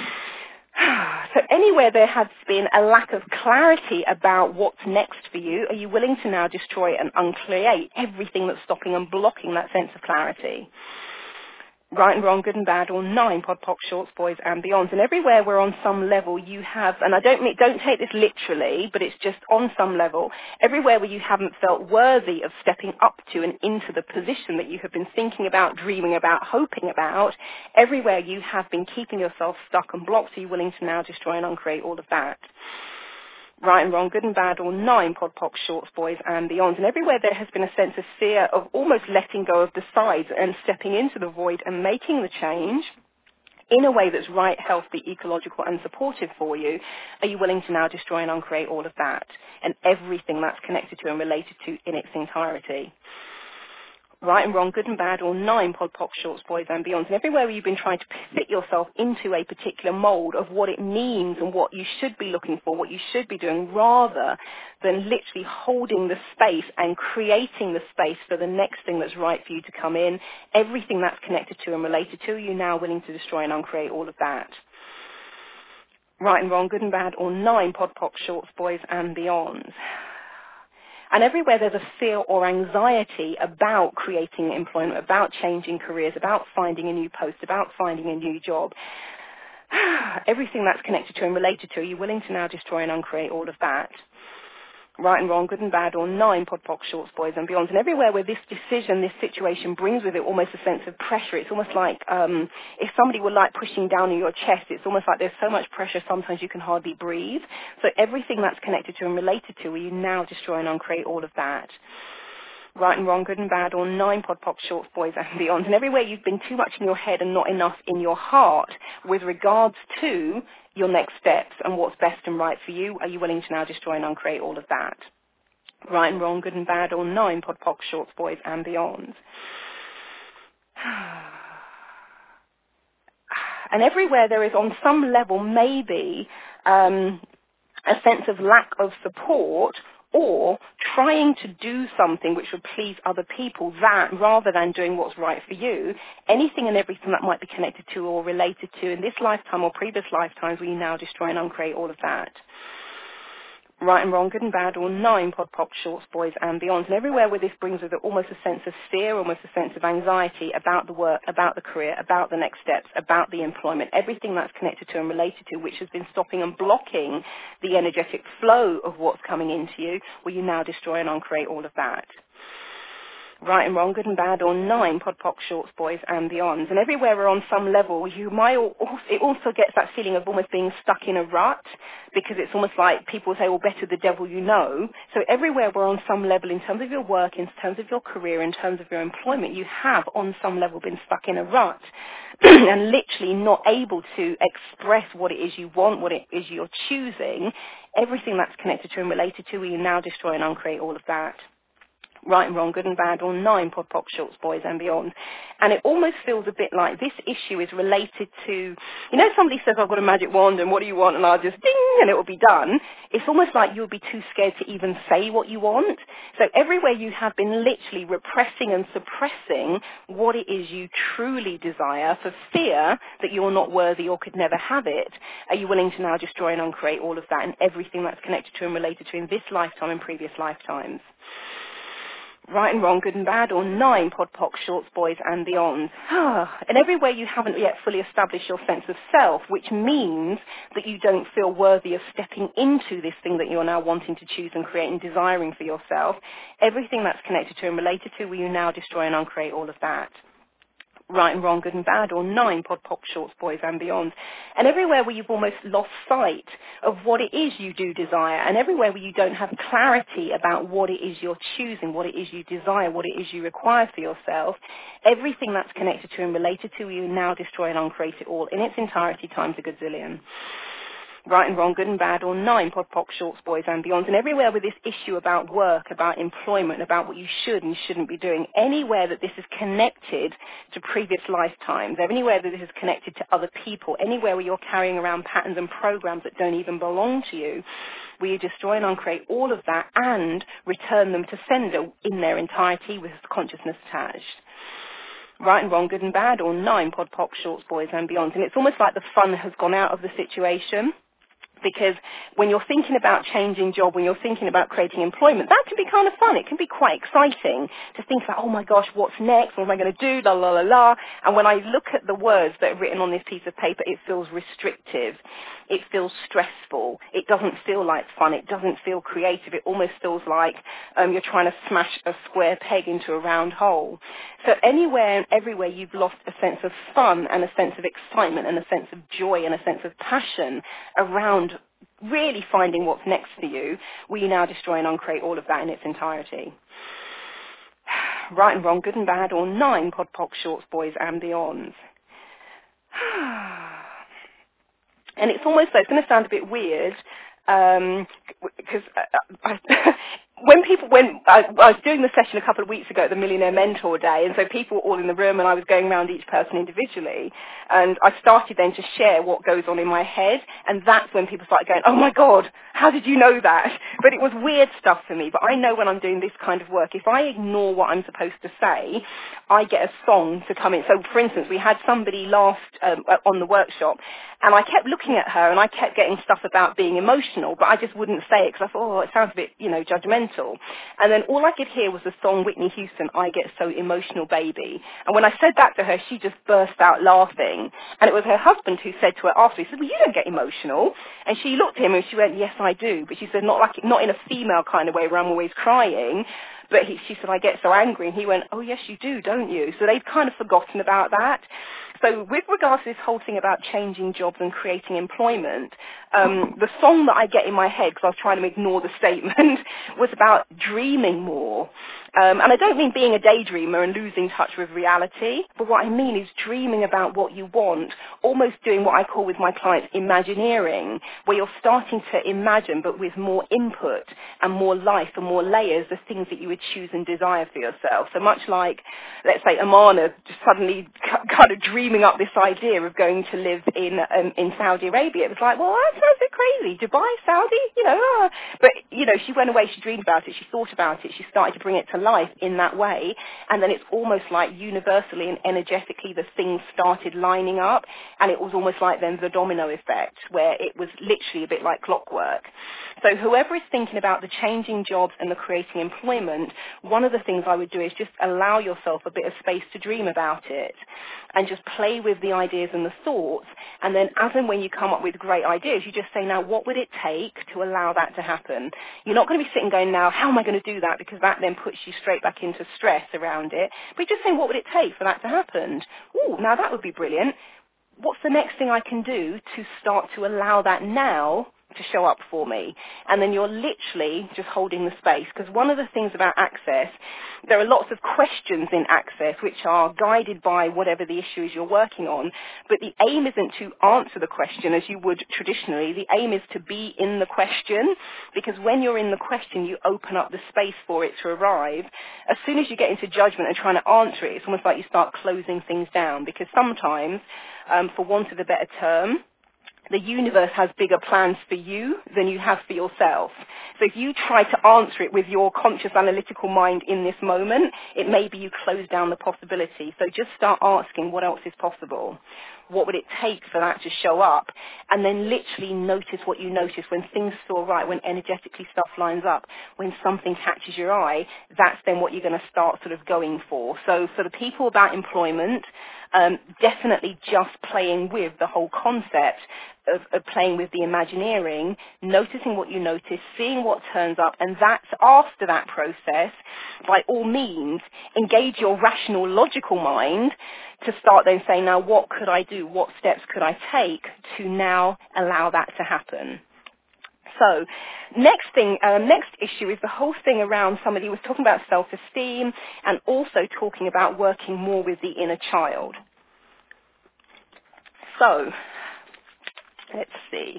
So anywhere there has been a lack of clarity about what's next for you, are you willing to now destroy and uncreate everything that's stopping and blocking that sense of clarity? Right and wrong, good and bad, or nine, pod, pop, shorts, boys and beyonds. And everywhere we're on some level you have, and I don't mean, don't take this literally, but it's just on some level, everywhere where you haven't felt worthy of stepping up to and into the position that you have been thinking about, dreaming about, hoping about, everywhere you have been keeping yourself stuck and blocked, are you willing to now destroy and uncreate all of that? Right and wrong, good and bad, or nine, pod, pop, shorts, boys and beyonds. And everywhere there has been a sense of fear of almost letting go of the sides and stepping into the void and making the change in a way that's right, healthy, ecological and supportive for you, are you willing to now destroy and uncreate all of that and everything that's connected to and related to in its entirety? Right and wrong, good and bad, or nine, pod, pop, shorts, boys and beyonds. And everywhere where you've been trying to fit yourself into a particular mold of what it means and what you should be looking for, what you should be doing, rather than literally holding the space and creating the space for the next thing that's right for you to come in, everything that's connected to and related to, you're now willing to destroy and uncreate all of that. Right and wrong, good and bad, or nine, pod, pop, shorts, boys and beyonds. And everywhere there's a fear or anxiety about creating employment, about changing careers, about finding a new post, about finding a new job, everything that's connected to and related to, are you willing to now destroy and uncreate all of that? Right and wrong, good and bad, or nine, pod, pop, shorts, boys and beyonds. And everywhere where this decision, this situation brings with it almost a sense of pressure. It's almost like um, if somebody were like pushing down on your chest, it's almost like there's so much pressure sometimes you can hardly breathe. So everything that's connected to and related to, will you now destroy and uncreate all of that? Right and wrong, good and bad, or nine, pod, pop, shorts, boys and beyonds. And everywhere you've been too much in your head and not enough in your heart with regards to your next steps and what's best and right for you, are you willing to now destroy and uncreate all of that? Right and wrong, good and bad, or nine, pod, pop, shorts, boys and beyonds. And everywhere there is on some level maybe um, a sense of lack of support or trying to do something which would please other people that rather than doing what's right for you, anything and everything that might be connected to or related to in this lifetime or previous lifetimes, will you now destroy and uncreate all of that? Right and wrong, good and bad, or nine, pod, pop, shorts, boys and beyonds. And everywhere where this brings with it almost a sense of fear, almost a sense of anxiety about the work, about the career, about the next steps, about the employment, everything that's connected to and related to, which has been stopping and blocking the energetic flow of what's coming into you, will you now destroy and uncreate all of that? Right and wrong, good and bad, or nine, pod, pop, shorts, boys and beyonds. And everywhere we're on some level, you might also, it also gets that feeling of almost being stuck in a rut, because it's almost like people say, well, better the devil you know. So everywhere we're on some level in terms of your work, in terms of your career, in terms of your employment, you have on some level been stuck in a rut and literally not able to express what it is you want, what it is you're choosing, everything that's connected to and related to, will you now destroy and uncreate all of that? Right and Wrong, Good and Bad, or nine Pod Pop Shorts, Boys and Beyond. And it almost feels a bit like this issue is related to, you know, somebody says, I've got a magic wand and what do you want? And I'll just ding and it will be done. It's almost like you'll be too scared to even say what you want. So everywhere you have been literally repressing and suppressing what it is you truly desire for fear that you're not worthy or could never have it, are you willing to now destroy and uncreate all of that and everything that's connected to and related to in this lifetime and previous lifetimes? Right and Wrong, Good and Bad, or nine Pod Pop Shorts, Boys and Beyond. And everywhere you haven't yet fully established your sense of self, which means that you don't feel worthy of stepping into this thing that you're now wanting to choose and create and desiring for yourself, everything that's connected to and related to, will you now destroy and uncreate all of that? Right and Wrong, Good and Bad, or nine Pod Pop Shorts, Boys and Beyond. And everywhere where you've almost lost sight of what it is you do desire, and everywhere where you don't have clarity about what it is you're choosing, what it is you desire, what it is you require for yourself, everything that's connected to and related to, you now destroy and uncreate it all in its entirety times a gazillion. Right and Wrong, Good and Bad, or nine Pod Pop Shorts, Boys and Beyond. And everywhere with this issue about work, about employment, about what you should and shouldn't be doing, anywhere that this is connected to previous lifetimes, anywhere that this is connected to other people, anywhere where you're carrying around patterns and programs that don't even belong to you, will you destroy and uncreate all of that and return them to sender in their entirety with consciousness attached? Right and Wrong, Good and Bad, or nine Pod Pop Shorts, Boys and Beyond. And it's almost like the fun has gone out of the situation. Because when you're thinking about changing job, when you're thinking about creating employment, that can be kind of fun. It can be quite exciting to think about, oh my gosh, what's next? What am I going to do? La, la, la, la. And when I look at the words that are written on this piece of paper, it feels restrictive. It feels stressful. It doesn't feel like fun. It doesn't feel creative. It almost feels like um, you're trying to smash a square peg into a round hole. So anywhere and everywhere you've lost a sense of fun and a sense of excitement and a sense of joy and a sense of passion around really finding what's next for you, will you now destroy and uncreate all of that in its entirety? Right and Wrong, Good and Bad, or nine Pod Pop Shorts, Boys and Beyond. And it's almost, though, it's going to sound a bit weird, um, because I, I, when people, when I, I was doing the session a couple of weeks ago at the Millionaire Mentor Day, and so people were all in the room, and I was going around each person individually, and I started then to share what goes on in my head, and that's when people started going, oh my God, how did you know that? But it was weird stuff for me, but I know when I'm doing this kind of work, if I ignore what I'm supposed to say, I get a song to come in. So, for instance, we had somebody last um, on the workshop, and I kept looking at her, and I kept getting stuff about being emotional, but I just wouldn't say it, because I thought, oh, it sounds a bit, you know, judgmental. And then all I could hear was the song Whitney Houston, I Get So Emotional Baby. And when I said that to her, she just burst out laughing. And it was her husband who said to her after, he said, well, you don't get emotional. And she looked at him and she went, yes, I do. But she said, not like not in a female kind of way where I'm always crying. But he, she said, I get so angry. And he went, oh, yes, you do, don't you? So they'd kind of forgotten about that. So with regards to this whole thing about changing jobs and creating employment, um, the song that I get in my head, because I was trying to ignore the statement, was about dreaming more. Um, and I don't mean being a daydreamer and losing touch with reality, but what I mean is dreaming about what you want, almost doing what I call with my clients Imagineering, where you're starting to imagine, but with more input and more life and more layers, the things that you would choose and desire for yourself. So much like, let's say, Amana just suddenly kind of dreaming up this idea of going to live in um, in Saudi Arabia. It was like, well, that sounds a bit crazy. Dubai, Saudi, you know. Ah. But, you know, she went away, she dreamed about it, she thought about it, she started to bring it to life in that way, and then it's almost like universally and energetically the things started lining up, and it was almost like then the domino effect, where it was literally a bit like clockwork. So whoever is thinking about the changing jobs and the creating employment, one of the things I would do is just allow yourself a bit of space to dream about it, and just play with the ideas and the thoughts, and then as and when you come up with great ideas, you just say, now what would it take to allow that to happen? You're not going to be sitting going, now how am I going to do that, because that then puts you straight back into stress around it. But just saying, what would it take for that to happen? Ooh, now that would be brilliant. What's the next thing I can do to start to allow that now to show up for me. And then you're literally just holding the space. Because one of the things about Access, there are lots of questions in Access which are guided by whatever the issue is you're working on. But the aim isn't to answer the question as you would traditionally. The aim is to be in the question, because when you're in the question, you open up the space for it to arrive. As soon as you get into judgment and trying to answer it, it's almost like you start closing things down, because sometimes, um, for want of a better term, the universe has bigger plans for you than you have for yourself. So if you try to answer it with your conscious analytical mind in this moment, it may be you close down the possibility. So just start asking, what else is possible? What would it take for that to show up? And then literally notice what you notice when things feel right, when energetically stuff lines up, when something catches your eye. That's then what you're going to start sort of going for. So for the people about employment, um, definitely just playing with the whole concept of, of playing with the Imagineering, noticing what you notice, seeing what turns up, and that's after that process, by all means, engage your rational, logical mind to start then saying, now what could I do? What steps could I take to now allow that to happen? So next thing, uh, next issue is the whole thing around, somebody was talking about self-esteem and also talking about working more with the inner child. So let's see.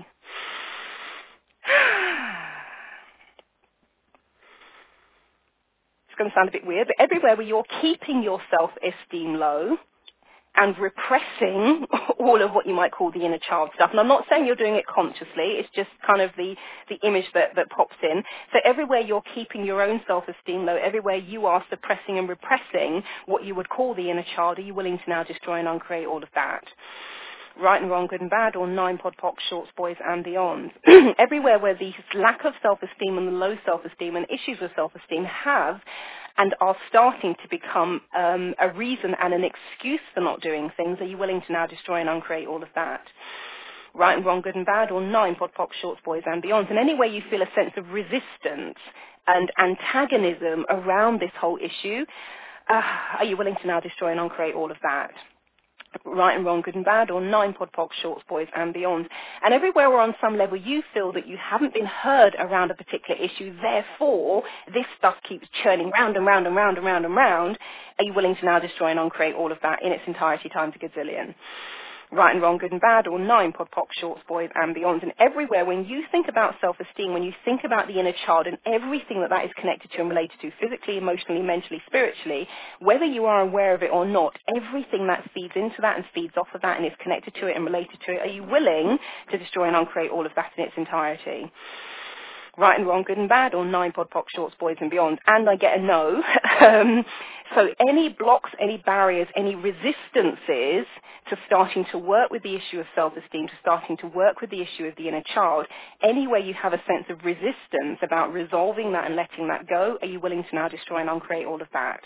It's going to sound a bit weird, but everywhere where you're keeping your self-esteem low and repressing all of what you might call the inner child stuff. And I'm not saying you're doing it consciously, it's just kind of the, the image that, that pops in. So everywhere you're keeping your own self-esteem low, everywhere you are suppressing and repressing what you would call the inner child, are you willing to now destroy and uncreate all of that? Right and wrong, good and bad, or nine pod pocs, shorts, boys and beyond. Everywhere where the lack of self-esteem and the low self-esteem and issues with self-esteem have and are starting to become um, a reason and an excuse for not doing things, are you willing to now destroy and uncreate all of that? Right and wrong, good and bad, or nine pod pocs, shorts, boys and beyond. And any way you feel a sense of resistance and antagonism around this whole issue, uh, are you willing to now destroy and uncreate all of that? Right and wrong, good and bad, or nine pod pocs, shorts, boys and beyond. And everywhere where on some level you feel that you haven't been heard around a particular issue, therefore this stuff keeps churning round and round and round and round and round, are you willing to now destroy and uncreate all of that in its entirety times a gazillion? Right and wrong, good and bad, or nine pod pocs, shorts, boys and beyond. And everywhere when you think about self-esteem, when you think about the inner child and everything that that is connected to and related to, physically, emotionally, mentally, spiritually, whether you are aware of it or not, everything that feeds into that and feeds off of that and is connected to it and related to it, are you willing to destroy and uncreate all of that in its entirety? Right and wrong, good and bad, or nine pod pocs, shorts, boys and beyond. And I get a no. um, so any blocks, any barriers, any resistances to starting to work with the issue of self-esteem, to starting to work with the issue of the inner child, any way you have a sense of resistance about resolving that and letting that go, are you willing to now destroy and uncreate all of that?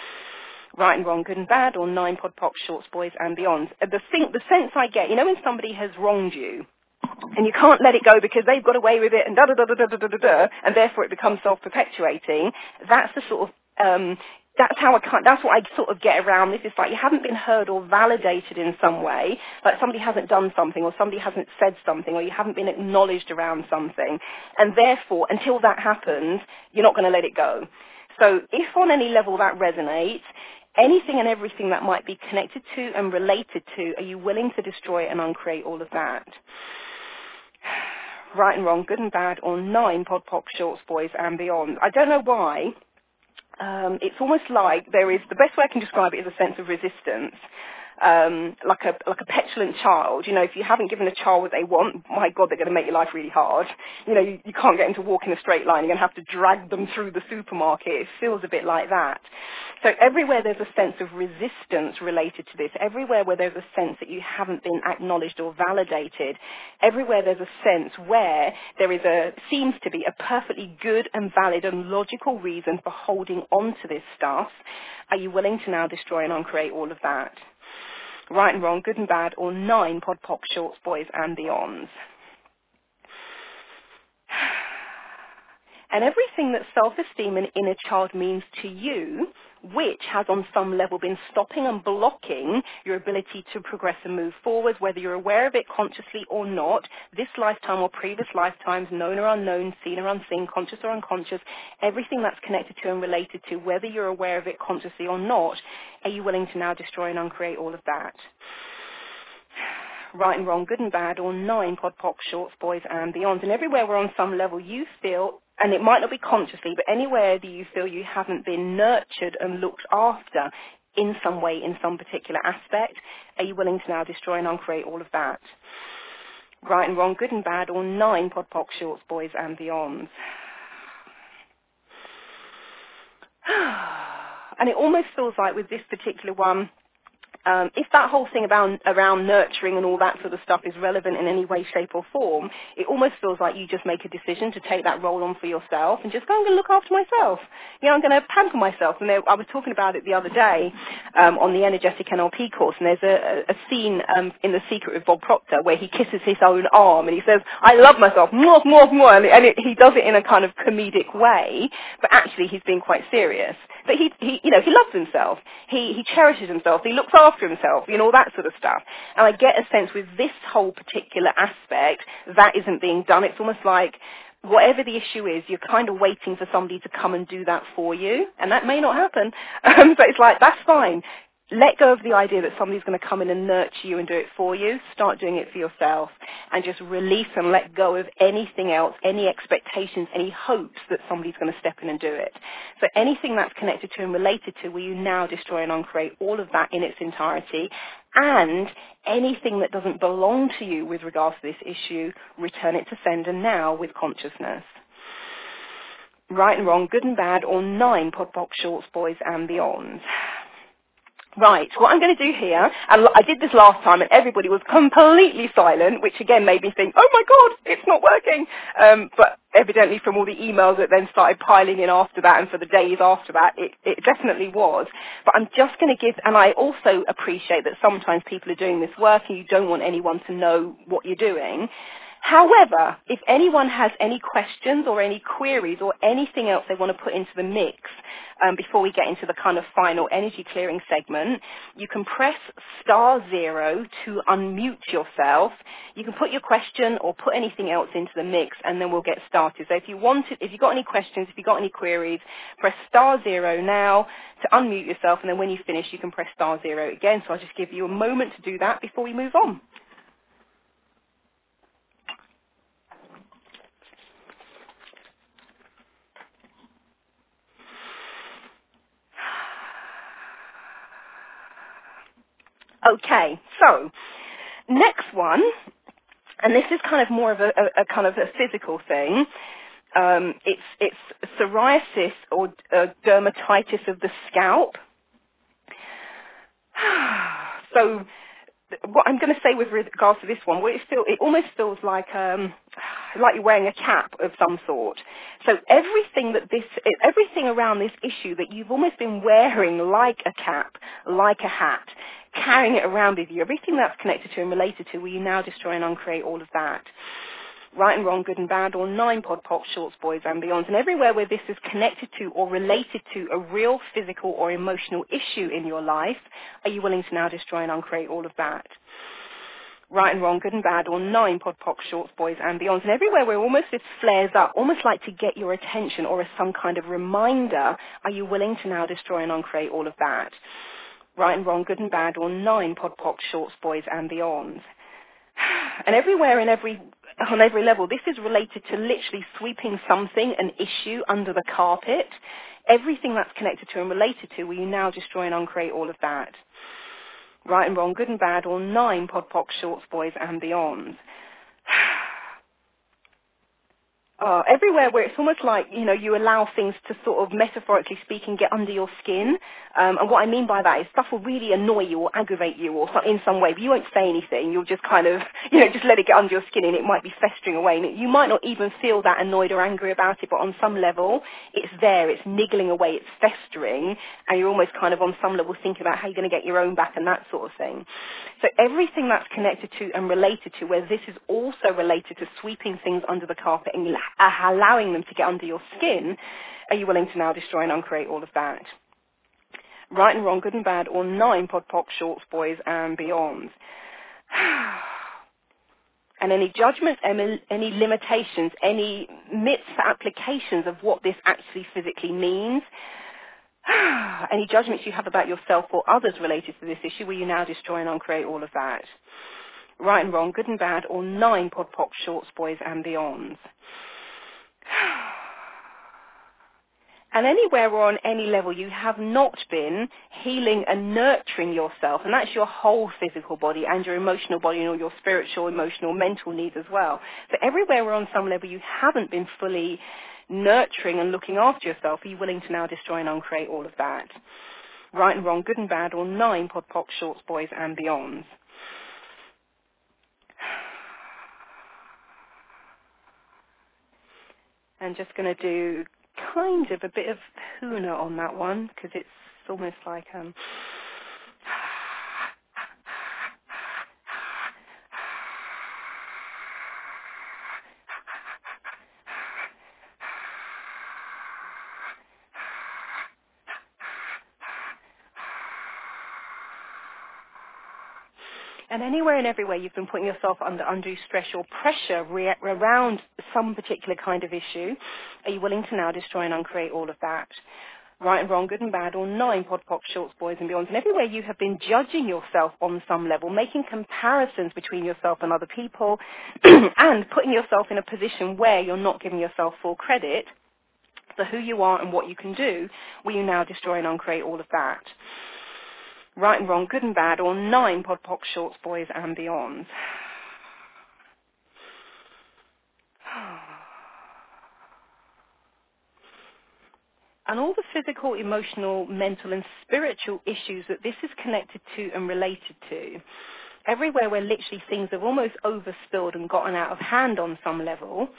Right and wrong, good and bad, or nine pod pocs, shorts, boys and beyond. The, thing, the sense I get, you know when somebody has wronged you, and you can't let it go because they've got away with it and da da da da da da da da, and therefore it becomes self-perpetuating. That's the sort of um, that's how I can't, that's what I sort of get around this. It's like you haven't been heard or validated in some way, like somebody hasn't done something or somebody hasn't said something or you haven't been acknowledged around something, and therefore until that happens, you're not going to let it go. So if on any level that resonates, anything and everything that might be connected to and related to, are you willing to destroy and uncreate all of that? Right and wrong, good and bad, or nine pod pocs, shorts, boys and beyond. I don't know why. Um, it's almost like there is, the best way I can describe it is a sense of resistance. Um, like a like a petulant child. You know, if you haven't given a child what they want, my God, they're going to make your life really hard. You know, you, you can't get them to walk in a straight line. You're going to have to drag them through the supermarket. It feels a bit like that. So everywhere there's a sense of resistance related to this, everywhere where there's a sense that you haven't been acknowledged or validated, everywhere there's a sense where there is a, seems to be a perfectly good and valid and logical reason for holding on to this stuff, are you willing to now destroy and uncreate all of that? Right and wrong, good and bad, or nine pod pocs, shorts, boys and beyonds. And everything that self-esteem and inner child means to you, which has on some level been stopping and blocking your ability to progress and move forward, whether you're aware of it consciously or not, this lifetime or previous lifetimes, known or unknown, seen or unseen, conscious or unconscious, everything that's connected to and related to, whether you're aware of it consciously or not, are you willing to now destroy and uncreate all of that? Right and wrong, good and bad, or nine, pod, pop, shorts, boys and beyonds. And everywhere where on some level you feel, and it might not be consciously, but anywhere that you feel you haven't been nurtured and looked after in some way, in some particular aspect, are you willing to now destroy and uncreate all of that? Right and wrong, good and bad, or nine, pod, pop, shorts, boys and beyonds. And it almost feels like with this particular one, Um, if that whole thing about, around nurturing and all that sort of stuff is relevant in any way, shape or form, it almost feels like you just make a decision to take that role on for yourself and just go, I'm going to look after myself. You know, I'm going to pamper myself. And there, I was talking about it the other day um, on the Energetic N L P course, and there's a, a scene um, in The Secret with Bob Proctor where he kisses his own arm and he says, I love myself, mwah, mwah, mwah. And, and it, he does it in a kind of comedic way, but actually he's being quite serious. But he, he, you know, he loves himself. He, he cherishes himself. He looks after himself, you know, all that sort of stuff. And I get a sense with this whole particular aspect, that isn't being done. It's almost like whatever the issue is, you're kind of waiting for somebody to come and do that for you. And that may not happen. Um, but it's like, that's fine. Let go of the idea that somebody's going to come in and nurture you and do it for you. Start doing it for yourself and just release and let go of anything else, any expectations, any hopes that somebody's going to step in and do it. So anything that's connected to and related to, will you now destroy and uncreate all of that in its entirety? And anything that doesn't belong to you with regards to this issue, return it to sender now with consciousness. Right and wrong, good and bad, or nine, pod, pop, shorts, boys and beyonds. Right, what I'm going to do here, and I did this last time and everybody was completely silent, which again made me think, oh my God, it's not working. Um, but evidently from all the emails that then started piling in after that and for the days after that, it, it definitely was. But I'm just going to give, and I also appreciate that sometimes people are doing this work and you don't want anyone to know what you're doing. However, if anyone has any questions or any queries or anything else they want to put into the mix um, before we get into the kind of final energy clearing segment, you can press star zero to unmute yourself. You can put your question or put anything else into the mix and then we'll get started. So if you want it, if you've got any questions, if you've got any queries, press star zero now to unmute yourself, and then when you finish you can press star zero again. So I'll just give you a moment to do that before we move on. Okay, so next one, and this is kind of more of a, a, a kind of a physical thing. Um, it's it's psoriasis or uh, dermatitis of the scalp. So what I'm going to say with regards to this one, well, it, feel, it almost feels like um, like you're wearing a cap of some sort. So everything that this, everything around this issue that you've almost been wearing like a cap, like a hat, carrying it around with you, everything that's connected to and related to, will you now destroy and uncreate all of that? Right and wrong, good and bad, or nine, pod, pop, shorts, boys and beyonds. And everywhere where this is connected to or related to a real physical or emotional issue in your life, are you willing to now destroy and uncreate all of that? Right and wrong, good and bad, or nine, pod, pop, shorts, boys and beyonds. And everywhere where almost this flares up, almost like to get your attention or as some kind of reminder, are you willing to now destroy and uncreate all of that? Right and wrong, good and bad, or nine, pod, pop, shorts, boys and beyonds. And everywhere in every, on every level, this is related to literally sweeping something, an issue, under the carpet. Everything that's connected to and related to, will you now destroy and uncreate all of that? Right and wrong, good and bad, or nine, pod, pop, shorts, boys and beyonds. Uh, everywhere where it's almost like, you know, you allow things to sort of, metaphorically speaking, get under your skin. Um, and what I mean by that is stuff will really annoy you or aggravate you or so, in some way, but you won't say anything. You'll just kind of, you know, just let it get under your skin and it might be festering away. And it, you might not even feel that annoyed or angry about it, but on some level, it's there, it's niggling away, it's festering, and you're almost kind of on some level thinking about how you're going to get your own back and that sort of thing. So everything that's connected to and related to, where this is also related to sweeping things under the carpet and allowing them to get under your skin, are you willing to now destroy and uncreate all of that? Right and wrong, good and bad, or nine pod poc shorts, boys and beyonds. And any judgments, any, any limitations, any myths, applications of what this actually physically means, any judgments you have about yourself or others related to this issue, will you now destroy and uncreate all of that? Right and wrong, good and bad, or nine pod poc shorts, boys and beyonds. And anywhere or on any level you have not been healing and nurturing yourself, and that's your whole physical body and your emotional body and all your spiritual, emotional, mental needs as well. So everywhere or on some level you haven't been fully nurturing and looking after yourself, are you willing to now destroy and uncreate all of that? Right and wrong, good and bad, or nine pod poc shorts, boys and beyonds. And just going to do kind of a bit of huna on that one, because it's almost like um and anywhere and everywhere you've been putting yourself under undue stress or pressure re- around some particular kind of issue, are you willing to now destroy and uncreate all of that? Right and wrong, good and bad, or nine pod poc shorts, boys and beyonds. And everywhere you have been judging yourself on some level, making comparisons between yourself and other people, and putting yourself in a position where you're not giving yourself full credit for who you are and what you can do, will you now destroy and uncreate all of that? Right and wrong, good and bad, or nine pod poc shorts, boys and beyonds. And all the physical, emotional, mental and spiritual issues that this is connected to and related to, everywhere where literally things have almost overspilled and gotten out of hand on some level,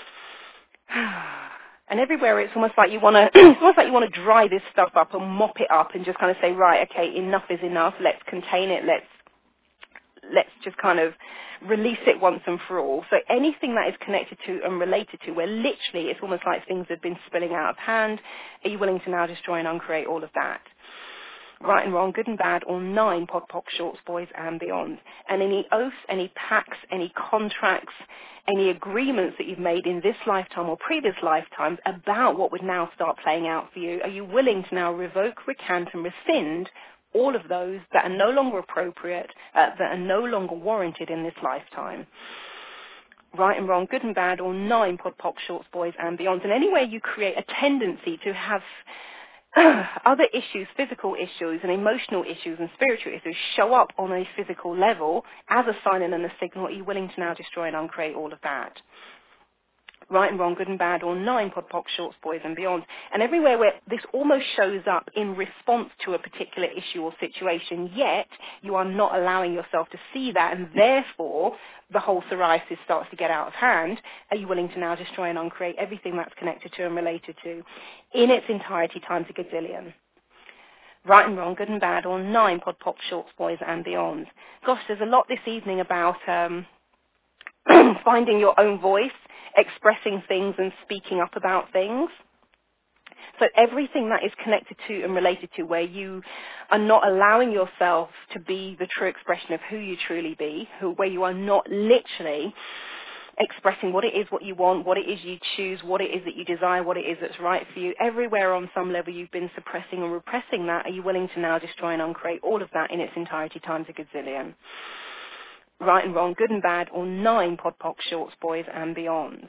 and everywhere it's almost like you want to, it's almost like you want to dry this stuff up and mop it up and just kind of say, right, okay, enough is enough. Let's contain it. Let's let's just kind of release it once and for all. So anything that is connected to and related to, where literally it's almost like things have been spilling out of hand, are you willing to now destroy and uncreate all of that? Right and wrong, good and bad, or nine pod poc shorts, boys and beyond. And any oaths, any pacts, any contracts, any agreements that you've made in this lifetime or previous lifetimes about what would now start playing out for you, are you willing to now revoke, recant and rescind all of those that are no longer appropriate, uh, that are no longer warranted in this lifetime? Right and wrong, good and bad, or nine pod poc shorts, boys and beyond. And anywhere you create a tendency to have other issues, physical issues and emotional issues and spiritual issues show up on a physical level as a sign and a signal, are you willing to now destroy and uncreate all of that? Right and wrong, good and bad, or nine pod poc shorts, boys and beyond. And everywhere where this almost shows up in response to a particular issue or situation, yet you are not allowing yourself to see that, and therefore the whole psoriasis starts to get out of hand, are you willing to now destroy and uncreate everything that's connected to and related to in its entirety times a gazillion? Right and wrong, good and bad, or nine pod poc shorts, boys and beyond. Gosh, there's a lot this evening about um, finding your own voice, expressing things and speaking up about things. So everything that is connected to and related to where you are not allowing yourself to be the true expression of who you truly be, who, where you are not literally expressing what it is, what you want, what it is you choose, what it is that you desire, what it is that's right for you. Everywhere on some level you've been suppressing and repressing that, are you willing to now destroy and uncreate all of that in its entirety times a gazillion? Right and wrong, good and bad, or nine pod poc shorts, boys and beyond.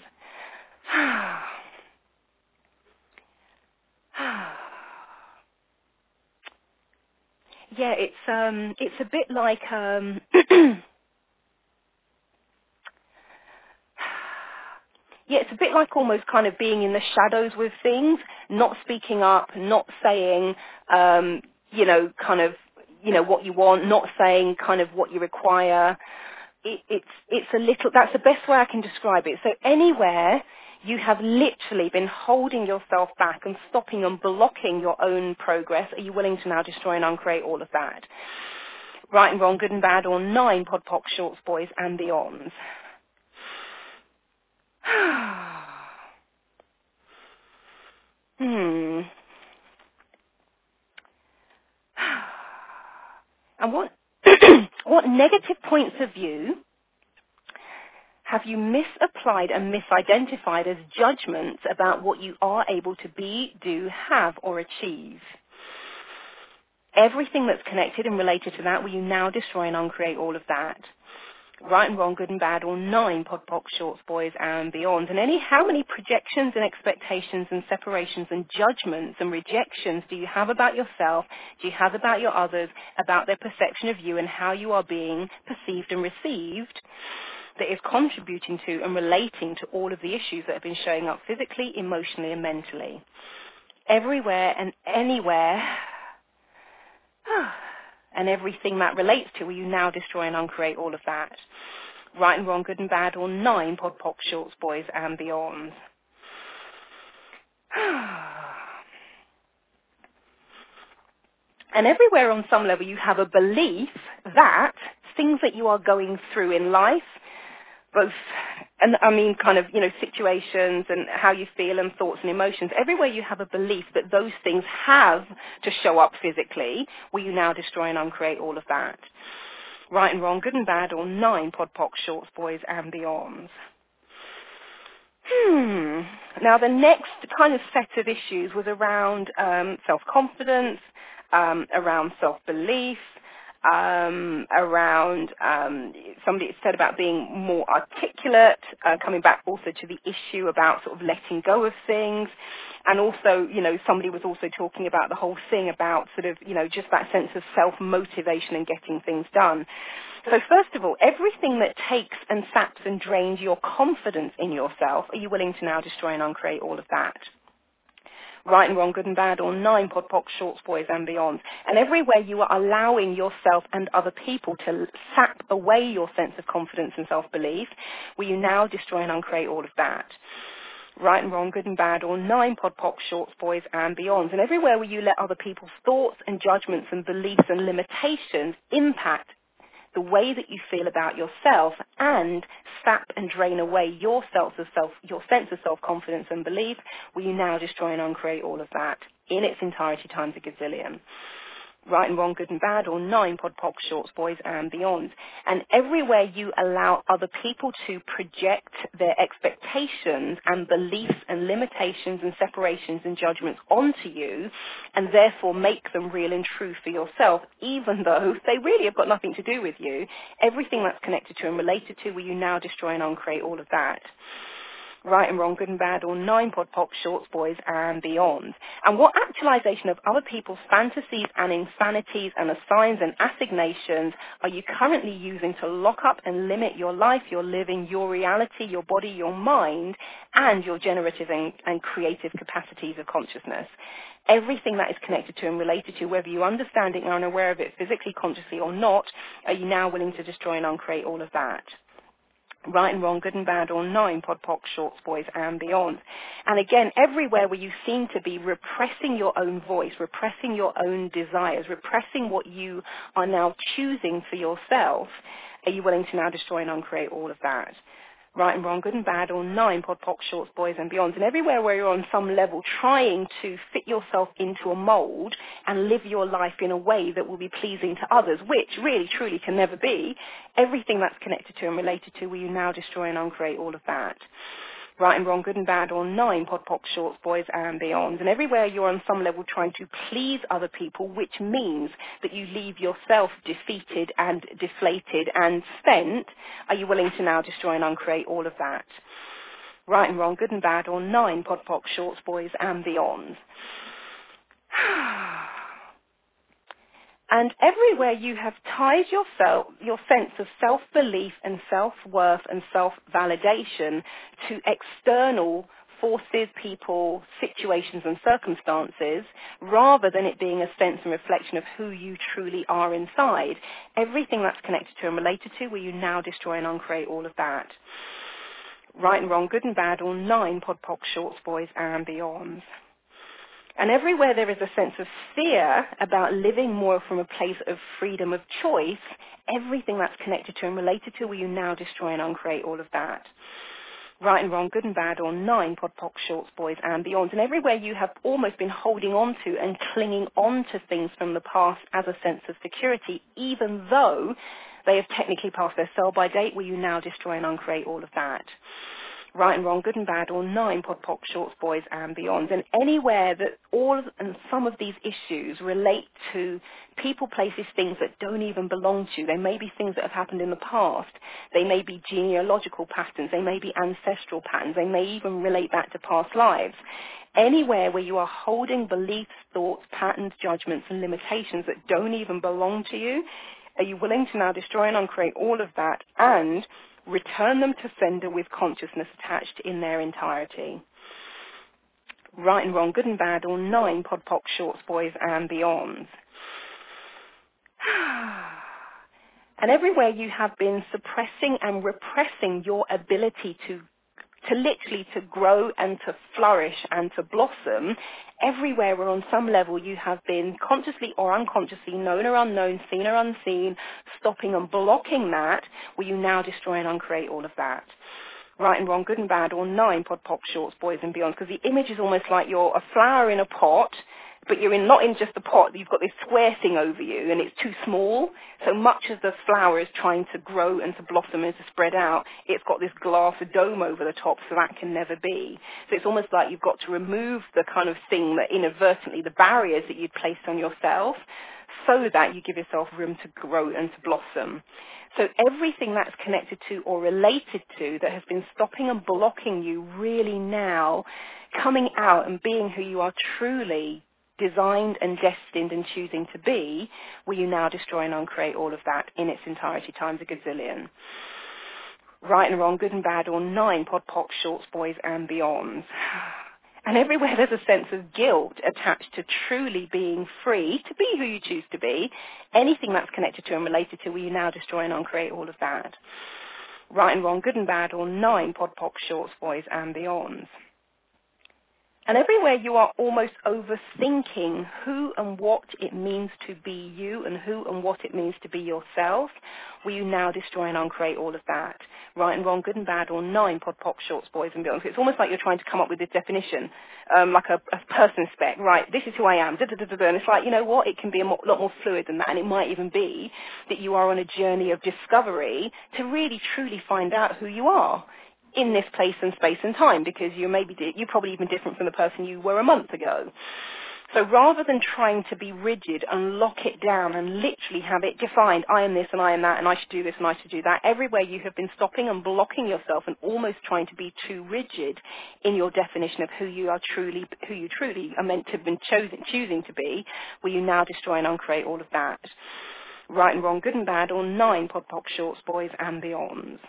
Yeah, it's um, it's a bit like um, yeah, it's a bit like almost kind of being in the shadows with things, not speaking up, not saying, um, you know, kind of, you know, what you want, not saying kind of what you require. It, it's it's a little. That's the best way I can describe it. So anywhere you have literally been holding yourself back and stopping and blocking your own progress, are you willing to now destroy and uncreate all of that? Right and wrong, good and bad, or nine pod poc shorts, boys and beyonds. hmm. And what what negative points of view have you misapplied and misidentified as judgments about what you are able to be, do, have, or achieve? Everything that's connected and related to that, will you now destroy and uncreate all of that? Right and wrong, good and bad, all nine, pod, poc, shorts, boys, and beyond. And any, how many projections and expectations and separations and judgments and rejections do you have about yourself, do you have about your others, about their perception of you and how you are being perceived and received, that is contributing to and relating to all of the issues that have been showing up physically, emotionally, and mentally? Everywhere and anywhere, and everything that relates to, will you now destroy and uncreate all of that? Right and wrong, good and bad, or nine, pod, poc, shorts, boys, and beyond. And everywhere on some level you have a belief that things that you are going through in life, both, and I mean kind of, you know, situations and how you feel and thoughts and emotions, everywhere you have a belief that those things have to show up physically, will you now destroy and uncreate all of that? Right and wrong, good and bad, or nine, pod, poc, shorts, boys, and beyond. Hmm. Now the next kind of set of issues was around um, self-confidence, um, around self-belief, Um, around, um, somebody said about being more articulate, uh, coming back also to the issue about sort of letting go of things. And also, you know, somebody was also talking about the whole thing about sort of, you know, just that sense of self-motivation and getting things done. So first of all, everything that takes and saps and drains your confidence in yourself, are you willing to now destroy and uncreate all of that? Right and wrong, good and bad, or nine, pod, poc, shorts, boys, and beyond. And everywhere you are allowing yourself and other people to sap away your sense of confidence and self-belief, will you now destroy and uncreate all of that? Right and wrong, good and bad, or nine, pod, poc, shorts, boys, and beyond. And everywhere where you let other people's thoughts and judgments and beliefs and limitations impact the way that you feel about yourself and sap and drain away your sense of self, your sense of self-confidence and belief, will you now destroy and uncreate all of that in its entirety times a gazillion? Right and wrong, good and bad, or nine, pod, poc, shorts, boys, and beyond. And everywhere you allow other people to project their expectations and beliefs and limitations and separations and judgments onto you, and therefore make them real and true for yourself, even though they really have got nothing to do with you, everything that's connected to and related to, will you now destroy and uncreate all of that? Right and wrong, good and bad, or nine, pod, poc, shorts, boys, and beyond. And what actualization of other people's fantasies and insanities and assigns and assignations are you currently using to lock up and limit your life, your living, your reality, your body, your mind, and your generative and, and creative capacities of consciousness? Everything that is connected to and related to, whether you understand it and are unaware of it physically, consciously, or not, are you now willing to destroy and uncreate all of that? Right and wrong, good and bad, or nine, pod, poc, shorts, boys, and beyond. And again, everywhere where you seem to be repressing your own voice, repressing your own desires, repressing what you are now choosing for yourself, are you willing to now destroy and uncreate all of that? Right and wrong, good and bad, or nine, pod, poc, shorts, boys, and beyond. And everywhere where you're on some level trying to fit yourself into a mold and live your life in a way that will be pleasing to others, which really, truly can never be, everything that's connected to and related to, will you now destroy and uncreate all of that? Right and wrong, good and bad, or nine, pod, poc, shorts, boys, and beyond. And everywhere you're on some level trying to please other people, which means that you leave yourself defeated and deflated and spent, are you willing to now destroy and uncreate all of that? Right and wrong, good and bad, or nine, pod, poc, shorts, boys, and beyond. And everywhere you have tied yourself, your sense of self-belief and self-worth and self-validation to external forces, people, situations and circumstances, rather than it being a sense and reflection of who you truly are inside, everything that's connected to and related to, will you now destroy and uncreate all of that? Right and wrong, good and bad, or nine, pod, poc, shorts, boys, and beyond. And everywhere there is a sense of fear about living more from a place of freedom of choice, everything that's connected to and related to, will you now destroy and uncreate all of that? right and wrong, good and bad, or nine, pod, poc, shorts, boys, and beyonds. And everywhere you have almost been holding on to and clinging on to things from the past as a sense of security, even though they have technically passed their sell-by date, will you now destroy and uncreate all of that? Right and wrong, good and bad, or nine, pod, poc, shorts, boys, and beyonds. And anywhere that all of, and some of these issues relate to people, places, things that don't even belong to you. They may be things that have happened in the past. They may be genealogical patterns. They may be ancestral patterns. They may even relate back to past lives. Anywhere where you are holding beliefs, thoughts, patterns, judgments, and limitations that don't even belong to you, are you willing to now destroy and uncreate all of that and return them to sender with consciousness attached in their entirety? Right and wrong, good and bad, or nine, pod, poc, shorts, boys, and beyonds. And everywhere you have been suppressing and repressing your ability to to literally to grow and to flourish and to blossom, everywhere where on some level you have been consciously or unconsciously, known or unknown, seen or unseen, stopping and blocking that, will you now destroy and uncreate all of that? Right and wrong, good and bad, or nine, pod, pop, shorts, boys and beyond. Because the image is almost like you're a flower in a pot, but you're in, not in just a pot, you've got this square thing over you and it's too small. So much as the flower is trying to grow and to blossom and to spread out, it's got this glass dome over the top, so that can never be. So it's almost like you've got to remove the kind of thing that inadvertently, the barriers that you'd placed on yourself, so that you give yourself room to grow and to blossom. So everything that's connected to or related to that has been stopping and blocking you really now coming out and being who you are truly designed and destined and choosing to be, will you now destroy and uncreate all of that in its entirety times a gazillion? Right and wrong, good and bad, or nine, pod, poc, shorts, boys, and beyonds. And everywhere there's a sense of guilt attached to truly being free to be who you choose to be, anything that's connected to and related to, will you now destroy and uncreate all of that? Right and wrong, good and bad, or nine, pod, poc, shorts, boys, and beyonds. And everywhere you are almost overthinking who and what it means to be you and who and what it means to be yourself, will you now destroy and uncreate all of that? Right and wrong, good and bad, or nine, pod, pop, shorts, boys and beyond. So it's almost like you're trying to come up with this definition, um, like a, a person spec. Right, this is who I am, da, da, da, da, da. And it's like, you know what, it can be a mo- lot more fluid than that, and it might even be that you are on a journey of discovery to really, truly find out who you are in this place and space and time, because you may be, you're probably even different from the person you were a month ago. So rather than trying to be rigid and lock it down and literally have it defined, I am this and I am that and I should do this and I should do that, everywhere you have been stopping and blocking yourself and almost trying to be too rigid in your definition of who you are truly, who you truly are meant to have been choosing, choosing to be, will you now destroy and uncreate all of that? Right and wrong, good and bad, or nine, pod, pop, shorts, boys and beyonds.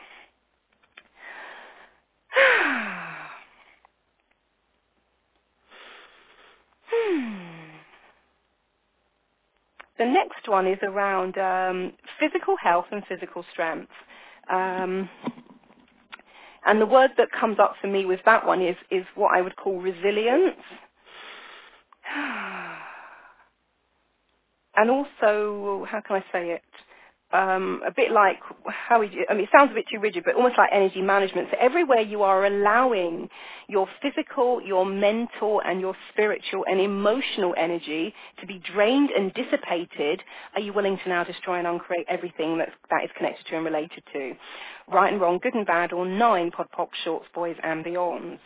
The next one is around um, physical health and physical strength. Um, and the word that comes up for me with that one is, is what I would call resilience. And also, how can I say it? Um, a bit like, how would you, I mean, it sounds a bit too rigid, but almost like energy management. So everywhere you are allowing your physical, your mental, and your spiritual and emotional energy to be drained and dissipated, are you willing to now destroy and uncreate everything that's, that is connected to and related to? Right and wrong, good and bad, or nine, pod, pop, shorts, boys, and beyonds.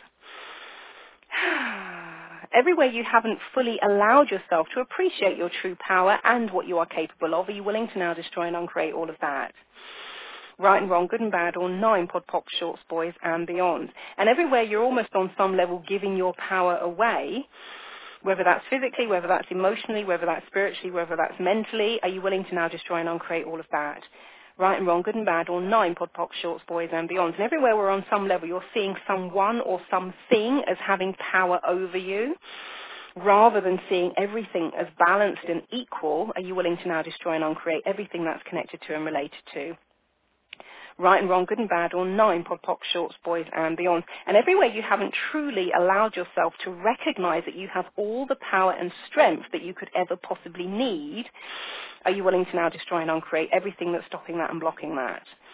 Everywhere you haven't fully allowed yourself to appreciate your true power and what you are capable of, are you willing to now destroy and uncreate all of that? Right and wrong, good and bad, or nine, pod, pop, shorts, boys, and beyond. And everywhere you're almost on some level giving your power away, whether that's physically, whether that's emotionally, whether that's spiritually, whether that's mentally, are you willing to now destroy and uncreate all of that? Right and wrong, good and bad, or nine, pod, pop, shorts, boys, and beyond. And everywhere we're on some level, you're seeing someone or something as having power over you, rather than seeing everything as balanced and equal, are you willing to now destroy and uncreate everything that's connected to and related to? Right and wrong, good and bad, or nine, pod, pop, shorts, boys, and beyond. And everywhere you haven't truly allowed yourself to recognize that you have all the power and strength that you could ever possibly need, are you willing to now destroy and uncreate everything that's stopping that and blocking that?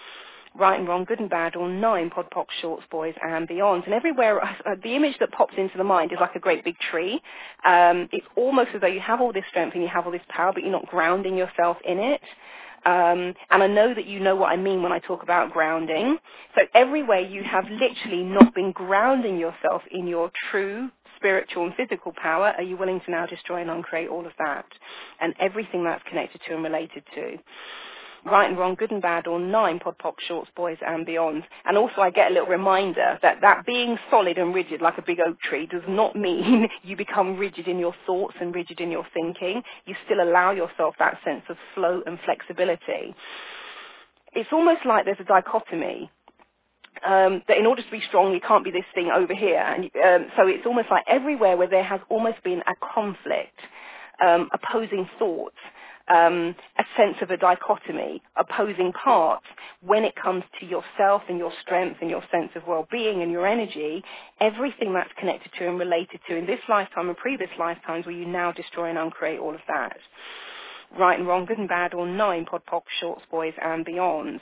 right and wrong, good and bad, all nine, pod, poc, shorts, boys, and beyonds. And everywhere, uh, the image that pops into the mind is like a great big tree. Um, it's almost as though you have all this strength and you have all this power, but you're not grounding yourself in it. Um, and I know that you know what I mean when I talk about grounding. So everywhere you have literally not been grounding yourself in your true spiritual and physical power, are you willing to now destroy and uncreate all of that and everything that's connected to and related to? Right and wrong, good and bad, all nine, pod, poc, shorts, boys, and beyonds. And also I get a little reminder that that being solid and rigid like a big oak tree does not mean you become rigid in your thoughts and rigid in your thinking. You still allow yourself that sense of flow and flexibility. It's almost like there's a dichotomy. Um, that in order to be strong, you can't be this thing over here. And um, so it's almost like everywhere where there has almost been a conflict, um, opposing thoughts, Um, a sense of a dichotomy, opposing parts, when it comes to yourself and your strength and your sense of well-being and your energy, everything that's connected to and related to in this lifetime and previous lifetimes, will you now destroy and uncreate all of that? Right and wrong, good and bad, or nine, pod, poc, shorts, boys, and beyond.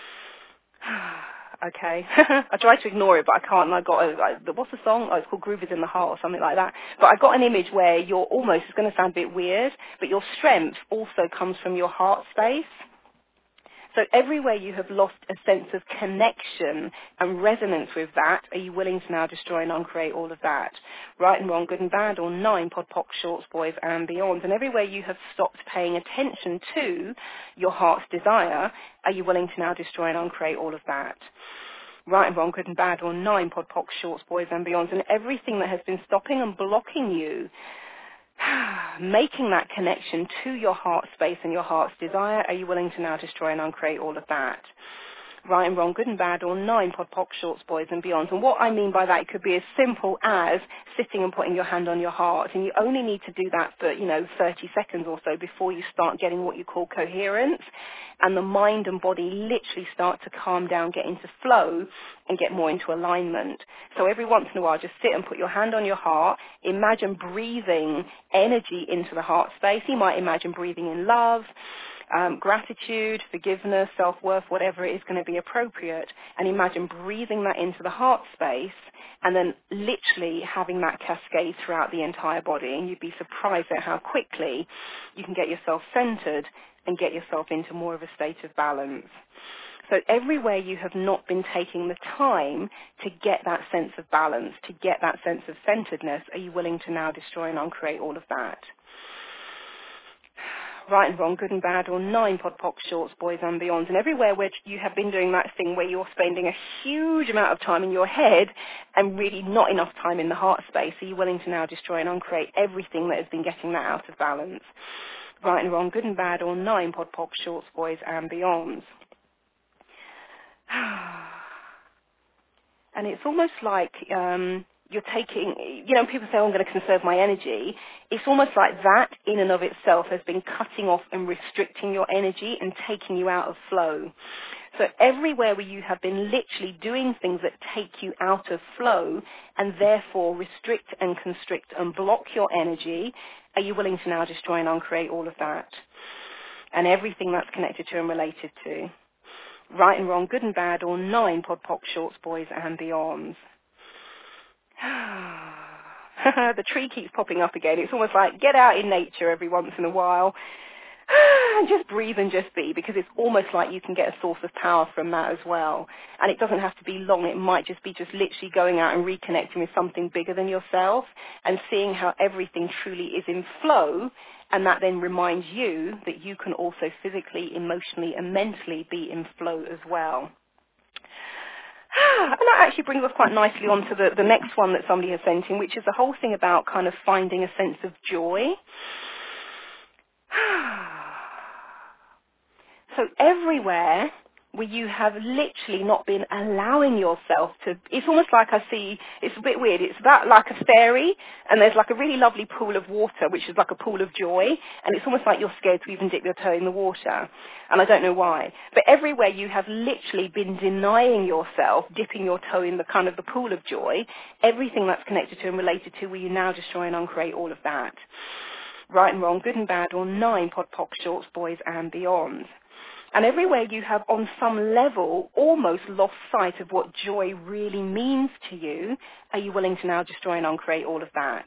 Okay. I tried to ignore it, but I can't. And I got, a, I, what's the song? Oh, it's called Groove is in the Heart or something like that. But I got an image where you're almost, it's going to sound a bit weird, but your strength also comes from your heart space. So everywhere you have lost a sense of connection and resonance with that, are you willing to now destroy and uncreate all of that? Right and wrong, good and bad, or nine, pod, poc, shorts, boys, and beyond. And everywhere you have stopped paying attention to your heart's desire, are you willing to now destroy and uncreate all of that? Right and wrong, good and bad, or nine, pod, poc, shorts, boys, and beyond. And everything that has been stopping and blocking you, making that connection to your heart space and your heart's desire, are you willing to now destroy and uncreate all of that? Right and wrong, good and bad, or nine, pod, poc, shorts, boys, and beyond. And what I mean by that, it could be as simple as sitting and putting your hand on your heart. And you only need to do that for, you know, thirty seconds or so before you start getting what you call coherence. And the mind and body literally start to calm down, get into flow, and get more into alignment. So every once in a while, just sit and put your hand on your heart. Imagine breathing energy into the heart space. You might imagine breathing in love, Um, gratitude, forgiveness, self-worth, whatever it is going to be appropriate, and imagine breathing that into the heart space and then literally having that cascade throughout the entire body. And you'd be surprised at how quickly you can get yourself centered and get yourself into more of a state of balance. So everywhere you have not been taking the time to get that sense of balance, to get that sense of centeredness, are you willing to now destroy and uncreate all of that? Right and wrong, good and bad, or nine, pod, poc, shorts, boys, and beyond. And everywhere where you have been doing that thing where you're spending a huge amount of time in your head and really not enough time in the heart space, are you willing to now destroy and uncreate everything that has been getting that out of balance? Right and wrong, good and bad, or nine, pod, poc, shorts, boys, and beyond. And it's almost like um, you're taking, you know, people say, oh, I'm going to conserve my energy. It's almost like that in and of itself has been cutting off and restricting your energy and taking you out of flow. So everywhere where you have been literally doing things that take you out of flow and therefore restrict and constrict and block your energy, are you willing to now destroy and uncreate all of that? And everything that's connected to and related to. Right and wrong, good and bad, or nine, pod, poc, shorts, boys, and beyonds. The tree keeps popping up again. It's almost like get out in nature every once in a while and just breathe and just be, because it's almost like you can get a source of power from that as well. And it doesn't have to be long. It might just be just literally going out and reconnecting with something bigger than yourself and seeing how everything truly is in flow. And that then reminds you that you can also physically, emotionally, and mentally be in flow as well. And that actually brings us quite nicely on to the, the next one that somebody has sent in, which is the whole thing about kind of finding a sense of joy. So everywhere where you have literally not been allowing yourself to, it's almost like I see, it's a bit weird, it's about like a fairy, and there's like a really lovely pool of water, which is like a pool of joy, and it's almost like you're scared to even dip your toe in the water, and I don't know why. But everywhere you have literally been denying yourself dipping your toe in the kind of the pool of joy, everything that's connected to and related to, will you now destroy and uncreate all of that? Right and wrong, good and bad, or nine, pod, poc, shorts, boys, and beyond. And everywhere you have on some level almost lost sight of what joy really means to you, are you willing to now destroy and uncreate all of that?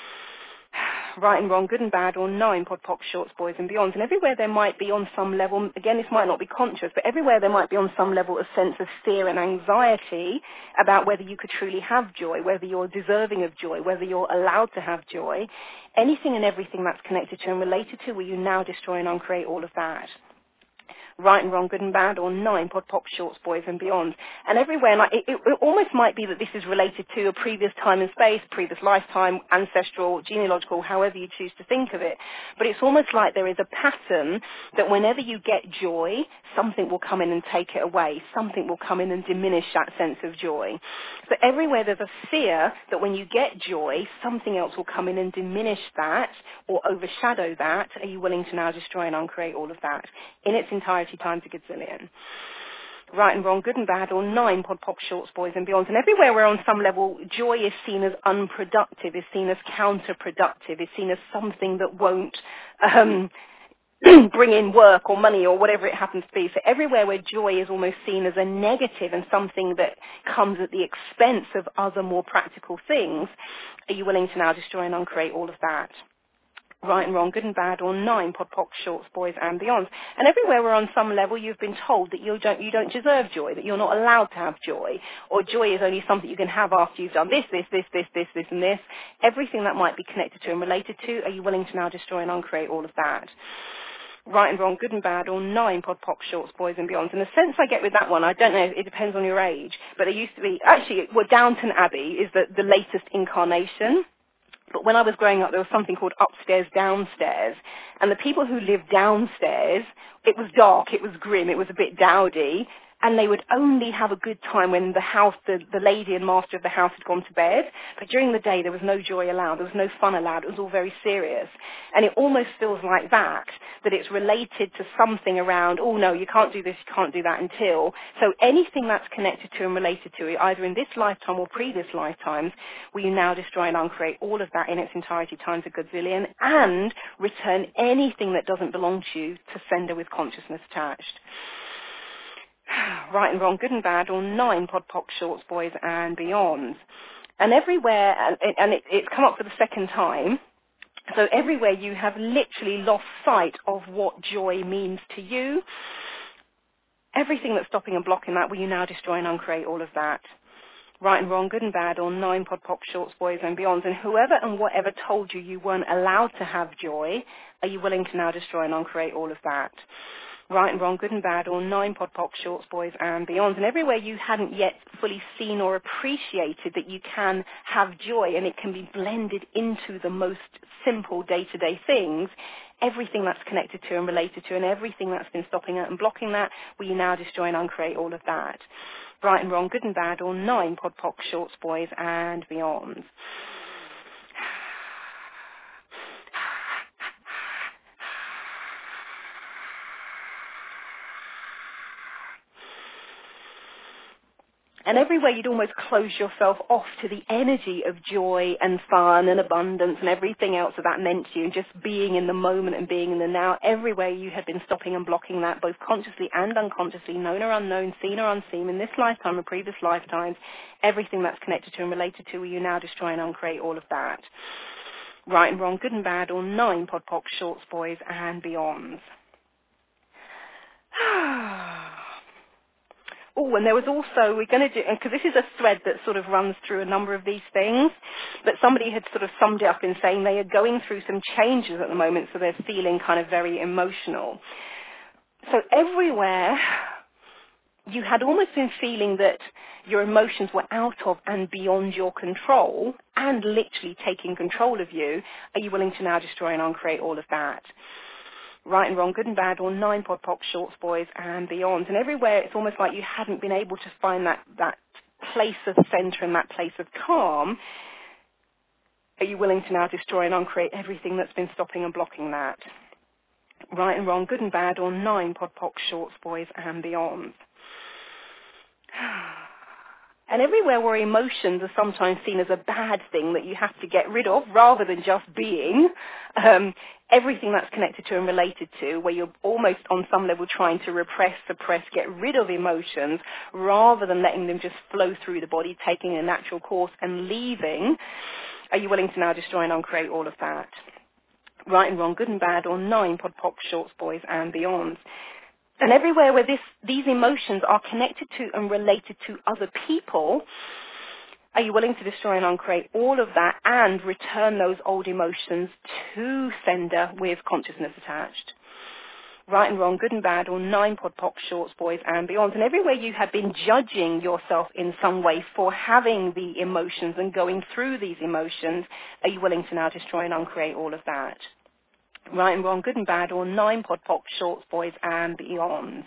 Right and wrong, good and bad, or nine, pod, pop, shorts, boys and beyonds. And everywhere there might be on some level, again, this might not be conscious, but everywhere there might be on some level a sense of fear and anxiety about whether you could truly have joy, whether you're deserving of joy, whether you're allowed to have joy. Anything and everything that's connected to and related to, will you now destroy and uncreate all of that? Right and wrong, good and bad, or nine, pod, pop, shorts, boys and beyond. And everywhere, like, it, it, it almost might be that this is related to a previous time and space, previous lifetime, ancestral, genealogical, however you choose to think of it. But it's almost like there is a pattern that whenever you get joy, something will come in and take it away. Something will come in and diminish that sense of joy. So everywhere there's a fear that when you get joy, something else will come in and diminish that or overshadow that. Are you willing to now destroy and uncreate all of that in its entirety times a gazillion? Right and wrong, good and bad, or nine, pod, pop, shorts, boys and beyonds. And everywhere where on some level joy is seen as unproductive, is seen as counterproductive, is seen as something that won't um, bring in work or money or whatever it happens to be. So everywhere where joy is almost seen as a negative and something that comes at the expense of other more practical things, are you willing to now destroy and uncreate all of that? Right and wrong, good and bad, or nine, pod, pop, shorts, boys and beyonds. And everywhere where on some level you've been told that you don't, you don't deserve joy, that you're not allowed to have joy, or joy is only something you can have after you've done this, this, this, this, this, this and this. Everything that might be connected to and related to, are you willing to now destroy and uncreate all of that? Right and wrong, good and bad, or nine, pod, pop, shorts, boys and beyonds. And the sense I get with that one, I don't know, it depends on your age, but there used to be, actually, well, Downton Abbey is the, the latest incarnation. But when I was growing up, there was something called upstairs, downstairs. And the people who lived downstairs, it was dark, it was grim, it was a bit dowdy. And they would only have a good time when the house, the, the lady and master of the house had gone to bed. But during the day, there was no joy allowed. There was no fun allowed. It was all very serious. And it almost feels like that, that it's related to something around, oh, no, you can't do this, you can't do that until. So anything that's connected to and related to it, either in this lifetime or previous lifetimes, will you now destroy and uncreate all of that in its entirety times a gazillion and return anything that doesn't belong to you to sender with consciousness attached. Right and wrong, good and bad, or nine, pod, pop, shorts, boys and beyonds. And everywhere, and, and it, it's come up for the second time, so everywhere you have literally lost sight of what joy means to you, everything that's stopping and blocking that, will you now destroy and uncreate all of that? Right and wrong, good and bad, or nine, pod, pop, shorts, boys and beyonds. And whoever and whatever told you you weren't allowed to have joy, are you willing to now destroy and uncreate all of that? Right and wrong, good and bad, or nine, pod, pop, shorts, boys and beyonds. And everywhere you hadn't yet fully seen or appreciated that you can have joy and it can be blended into the most simple day-to-day things, everything that's connected to and related to and everything that's been stopping it and blocking that, will you now destroy and uncreate all of that? Right and wrong, good and bad, or nine, pod, pop, shorts, boys and beyonds. And everywhere you'd almost close yourself off to the energy of joy and fun and abundance and everything else that that meant to you, and just being in the moment and being in the now. Everywhere you had been stopping and blocking that, both consciously and unconsciously, known or unknown, seen or unseen, in this lifetime or previous lifetimes, everything that's connected to and related to, will you now destroy and uncreate all of that? Right and wrong, good and bad, or nine, pod, pop, shorts, boys and beyonds. Oh, and there was also, we're going to do, because this is a thread that sort of runs through a number of these things, but somebody had sort of summed it up in saying they are going through some changes at the moment, so they're feeling kind of very emotional. So everywhere you had almost been feeling that your emotions were out of and beyond your control and literally taking control of you, are you willing to now destroy and uncreate all of that? Right and wrong, good and bad, or nine, pod, pop, shorts, boys and beyond. And everywhere it's almost like you hadn't been able to find that, that place of center and that place of calm. Are you willing to now destroy and uncreate everything that's been stopping and blocking that? Right and wrong, good and bad, or nine, pod, pop, shorts, boys and beyond. And everywhere where emotions are sometimes seen as a bad thing that you have to get rid of rather than just being, um, everything that's connected to and related to, where you're almost on some level trying to repress, suppress, get rid of emotions rather than letting them just flow through the body, taking a natural course and leaving, are you willing to now destroy and uncreate all of that? Right and wrong, good and bad, or nine, pod, pop, shorts, boys, and beyonds. And everywhere where this, these emotions are connected to and related to other people, are you willing to destroy and uncreate all of that and return those old emotions to sender with consciousness attached? Right and wrong, good and bad, or nine, pod, pop, shorts, boys, and beyonds. And everywhere you have been judging yourself in some way for having the emotions and going through these emotions, are you willing to now destroy and uncreate all of that? Right and wrong, good and bad, or nine, pod, pop, shorts, boys, and beyonds.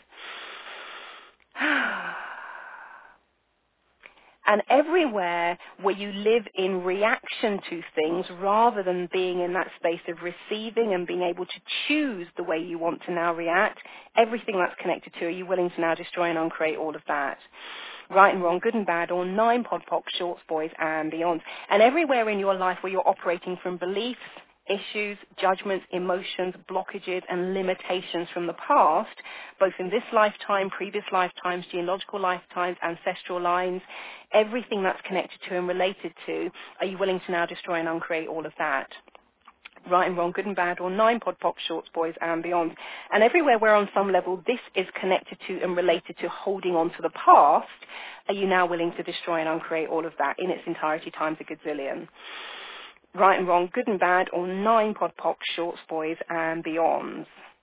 And everywhere where you live in reaction to things rather than being in that space of receiving and being able to choose the way you want to now react, everything that's connected to, are you willing to now destroy and uncreate all of that? Right and wrong, good and bad, or nine, pod, pop, shorts, boys, and beyond. And everywhere in your life where you're operating from beliefs, issues, judgments, emotions, blockages, and limitations from the past, both in this lifetime, previous lifetimes, genealogical lifetimes, ancestral lines, everything that's connected to and related to, are you willing to now destroy and uncreate all of that? Right and wrong, good and bad, or nine, pod, pop, shorts, boys, and beyond. And everywhere where on some level this is connected to and related to holding on to the past, are you now willing to destroy and uncreate all of that in its entirety times a gazillion? Right and wrong, good and bad, or nine, pod, pop, shorts, boys, and beyonds.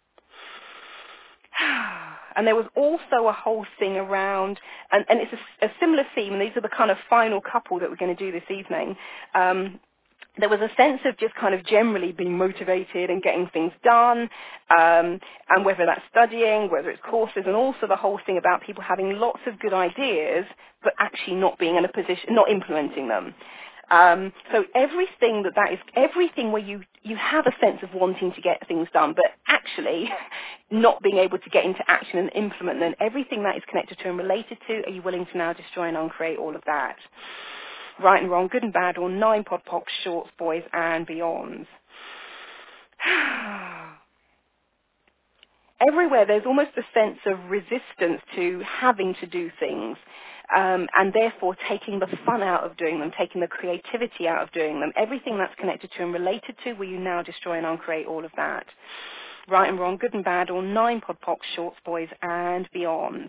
And there was also a whole thing around, and, and it's a, a similar theme, and these are the kind of final couple that we're going to do this evening. Um, there was a sense of just kind of generally being motivated and getting things done, um, and whether that's studying, whether it's courses, and also the whole thing about people having lots of good ideas, but actually not being in a position, not implementing them. Um, so everything that that is, everything where you, you have a sense of wanting to get things done, but actually not being able to get into action and implement them, everything that is connected to and related to, are you willing to now destroy and uncreate all of that? Right and wrong, good and bad, or nine, pod, pop, shorts, boys, and beyonds. Everywhere there's almost a sense of resistance to having to do things. Um, and therefore taking the fun out of doing them, taking the creativity out of doing them, everything that's connected to and related to, will you now destroy and uncreate all of that? Right and wrong, good and bad, or nine, pod, pop, shorts, boys, and beyond.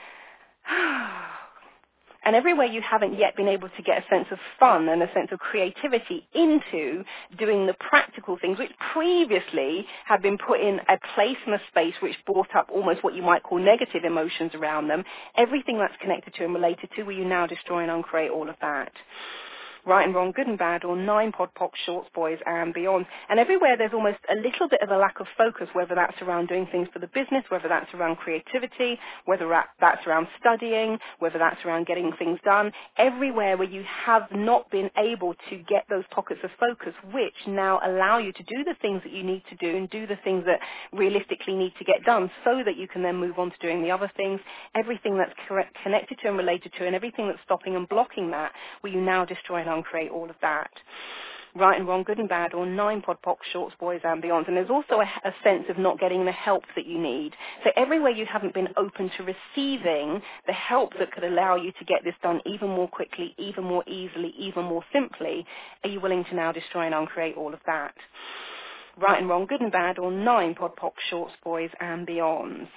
And everywhere you haven't yet been able to get a sense of fun and a sense of creativity into doing the practical things which previously have been put in a place and a space which brought up almost what you might call negative emotions around them, everything that's connected to and related to, will you now destroy and uncreate all of that? Right and wrong, good and bad, or nine, pod, pop, shorts, boys, and beyond. And everywhere there's almost a little bit of a lack of focus, whether that's around doing things for the business, whether that's around creativity, whether that's around studying, whether that's around getting things done. Everywhere where you have not been able to get those pockets of focus, which now allow you to do the things that you need to do and do the things that realistically need to get done so that you can then move on to doing the other things. Everything that's correct, connected to and related to, and everything that's stopping and blocking that, will you now destroy and uncreate all of that? Right and wrong, good and bad, or nine, pod, pop, shorts, boys, and beyond. And there's also a, a sense of not getting the help that you need. So everywhere you haven't been open to receiving the help that could allow you to get this done even more quickly, even more easily, even more simply, are you willing to now destroy and uncreate all of that? Right and wrong, good and bad, or nine, pod, pop, shorts, boys, and beyonds.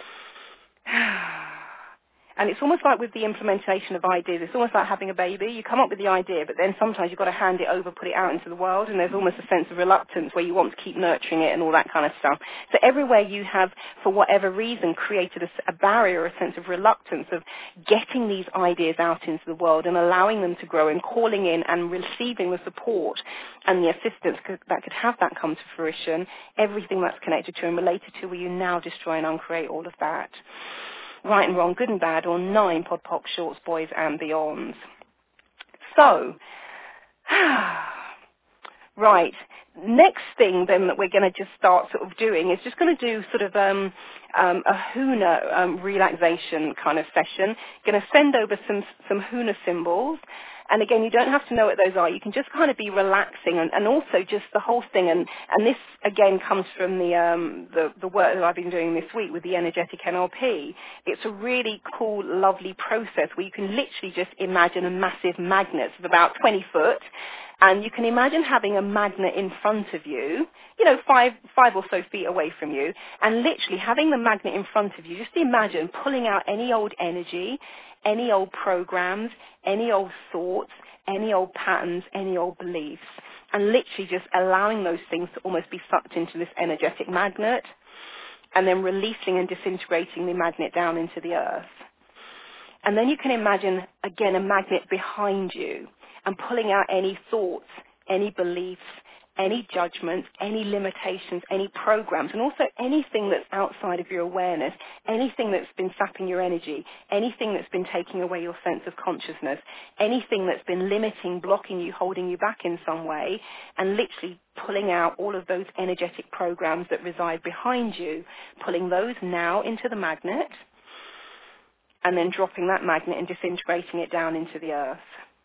And it's almost like with the implementation of ideas, it's almost like having a baby. You come up with the idea, but then sometimes you've got to hand it over, put it out into the world, and there's almost a sense of reluctance where you want to keep nurturing it and all that kind of stuff. So everywhere you have, for whatever reason, created a, a barrier, a sense of reluctance of getting these ideas out into the world and allowing them to grow and calling in and receiving the support and the assistance could, that could have that come to fruition, everything that's connected to and related to, will you now destroy and uncreate all of that? Right and wrong, good and bad, or nine, pod, pop, shorts, boys, and beyonds. So, right, next thing then that we're going to just start sort of doing is just going to do sort of um, um, a Huna um, relaxation kind of session. Going to send over some some Huna symbols. And again, you don't have to know what those are. You can just kind of be relaxing, and, and also just the whole thing. And, and this, again, comes from the, um, the, the work that I've been doing this week with the energetic N L P. It's a really cool, lovely process where you can literally just imagine a massive magnet of about twenty foot, and you can imagine having a magnet in front of you, you know, five, five or so feet away from you, and literally having the magnet in front of you. Just imagine pulling out any old energy, any old programs, any old thoughts, any old patterns, any old beliefs, and literally just allowing those things to almost be sucked into this energetic magnet, and then releasing and disintegrating the magnet down into the earth. And then you can imagine, again, a magnet behind you, and pulling out any thoughts, any beliefs, any judgments, any limitations, any programs, and also anything that's outside of your awareness, anything that's been sapping your energy, anything that's been taking away your sense of consciousness, anything that's been limiting, blocking you, holding you back in some way, and literally pulling out all of those energetic programs that reside behind you, pulling those now into the magnet, and then dropping that magnet and disintegrating it down into the earth.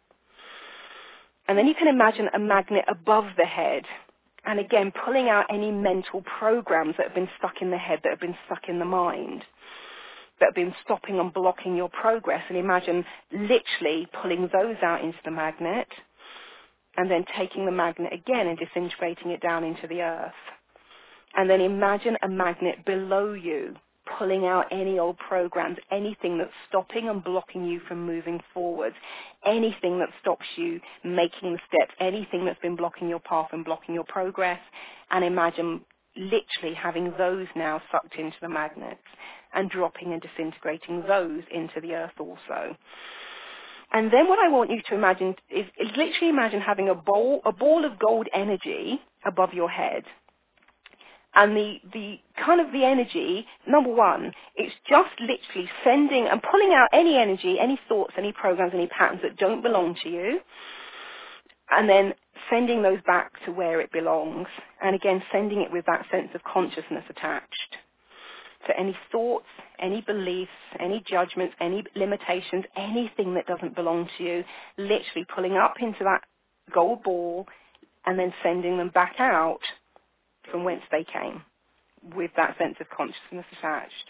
And then you can imagine a magnet above the head, and again, pulling out any mental programs that have been stuck in the head, that have been stuck in the mind, that have been stopping and blocking your progress. And imagine literally pulling those out into the magnet, and then taking the magnet again and disintegrating it down into the earth. And then imagine a magnet below you, pulling out any old programs, anything that's stopping and blocking you from moving forward, anything that stops you making the steps, anything that's been blocking your path and blocking your progress, and imagine literally having those now sucked into the magnets and dropping and disintegrating those into the earth also. And then what I want you to imagine is, is literally imagine having a ball, a ball of gold energy above your head. And the, the kind of the energy, number one, it's just literally sending and pulling out any energy, any thoughts, any programs, any patterns that don't belong to you, and then sending those back to where it belongs. And again, sending it with that sense of consciousness attached. So any thoughts, any beliefs, any judgments, any limitations, anything that doesn't belong to you, literally pulling up into that gold ball and then sending them back out from whence they came, with that sense of consciousness attached.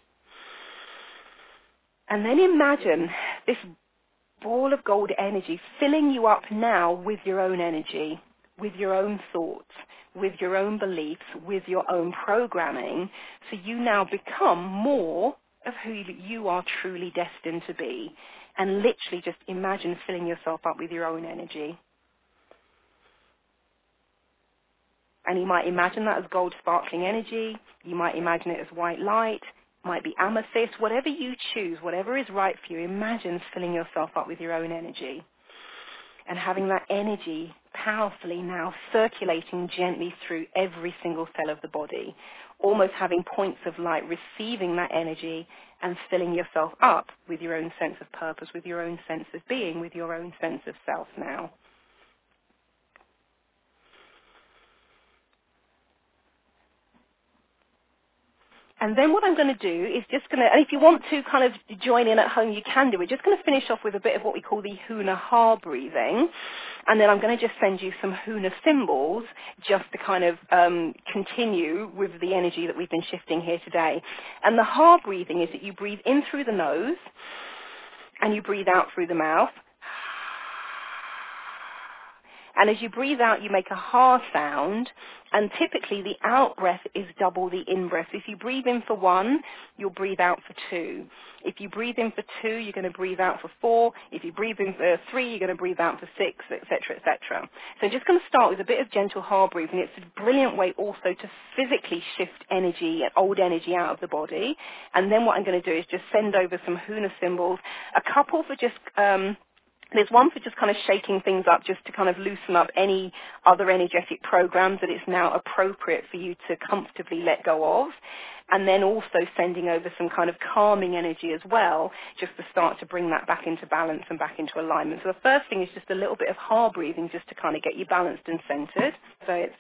And then imagine this ball of gold energy filling you up now with your own energy, with your own thoughts, with your own beliefs, with your own programming, so you now become more of who you are truly destined to be. And literally just imagine filling yourself up with your own energy. And you might imagine that as gold sparkling energy. You might imagine it as white light. It might be amethyst. Whatever you choose, whatever is right for you, imagine filling yourself up with your own energy. And having that energy powerfully now circulating gently through every single cell of the body. Almost having points of light, receiving that energy and filling yourself up with your own sense of purpose, with your own sense of being, with your own sense of self now. And then what I'm going to do is just going to, and if you want to kind of join in at home, you can do it. Just going to finish off with a bit of what we call the Huna Ha breathing. And then I'm going to just send you some Huna symbols just to kind of um, continue with the energy that we've been shifting here today. And the Ha breathing is that you breathe in through the nose and you breathe out through the mouth. And as you breathe out, you make a ha sound, and typically the out-breath is double the in-breath. If you breathe in for one, you'll breathe out for two. If you breathe in for two, you're going to breathe out for four. If you breathe in for three, you're going to breathe out for six, et cetera, et cetera. So I'm just going to start with a bit of gentle ha breathing. It's a brilliant way also to physically shift energy, old energy out of the body. And then what I'm going to do is just send over some Huna symbols, a couple for just... Um, There's one for just kind of shaking things up, just to kind of loosen up any other energetic programs that it's now appropriate for you to comfortably let go of. And then also sending over some kind of calming energy as well, just to start to bring that back into balance and back into alignment. So the first thing is just a little bit of ha breathing, just to kind of get you balanced and centered. So it's...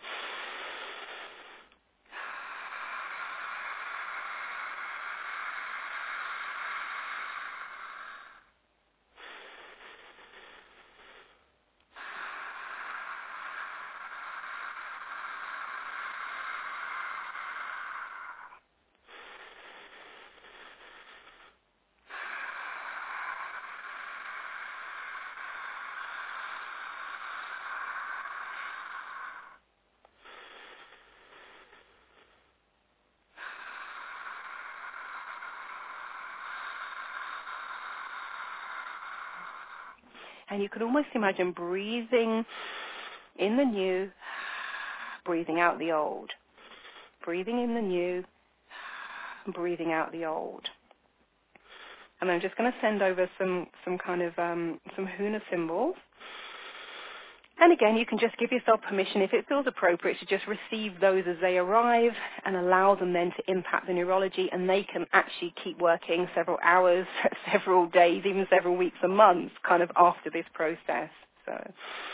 And you can almost imagine breathing in the new, breathing out the old. Breathing in the new, breathing out the old. And I'm just going to send over some, some kind of, um, some Huna symbols. And again, you can just give yourself permission, if it feels appropriate, to just receive those as they arrive and allow them then to impact the neurology, and they can actually keep working several hours, several days, even several weeks and months kind of after this process. So.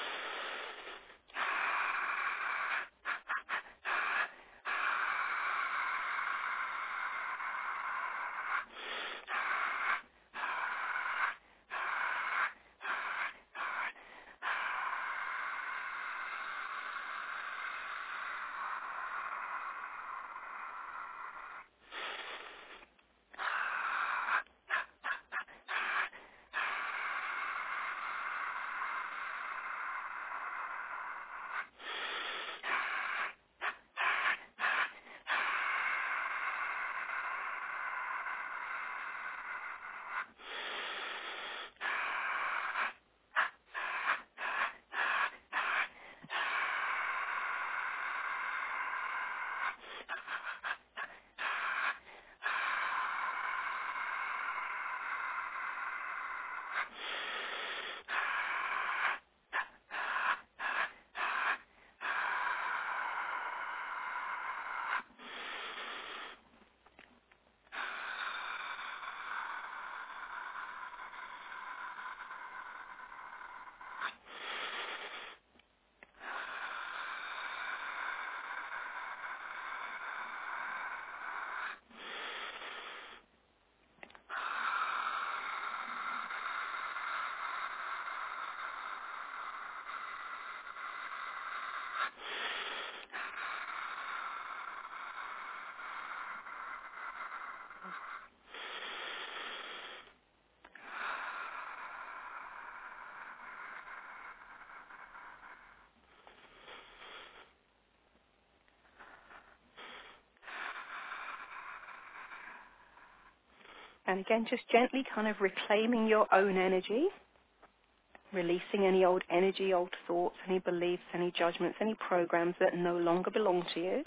And again, just gently kind of reclaiming your own energy, releasing any old energy, old thoughts, any beliefs, any judgments, any programs that no longer belong to you.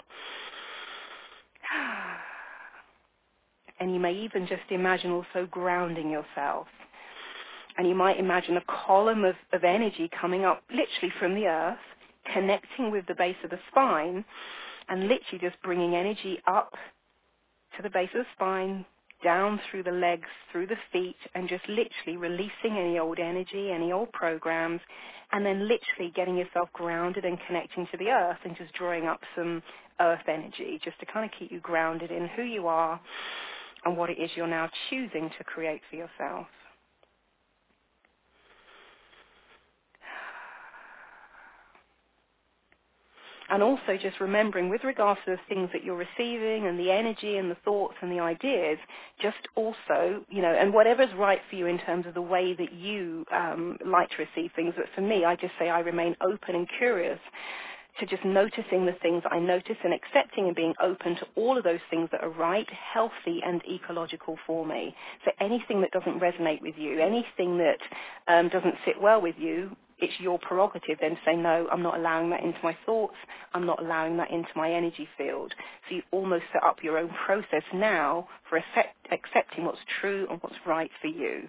And you may even just imagine also grounding yourself. And you might imagine a column of, of energy coming up literally from the earth, connecting with the base of the spine, and literally just bringing energy up to the base of the spine, down through the legs, through the feet, and just literally releasing any old energy, any old programs, and then literally getting yourself grounded and connecting to the earth and just drawing up some earth energy just to kind of keep you grounded in who you are and what it is you're now choosing to create for yourself. And also just remembering, with regards to the things that you're receiving and the energy and the thoughts and the ideas, just also, you know, and whatever's right for you in terms of the way that you um, like to receive things. But for me, I just say I remain open and curious to just noticing the things I notice and accepting and being open to all of those things that are right, healthy, and ecological for me. So anything that doesn't resonate with you, anything that um, doesn't sit well with you, it's your prerogative then to say, no, I'm not allowing that into my thoughts. I'm not allowing that into my energy field. So you almost set up your own process now for accept, accepting what's true and what's right for you.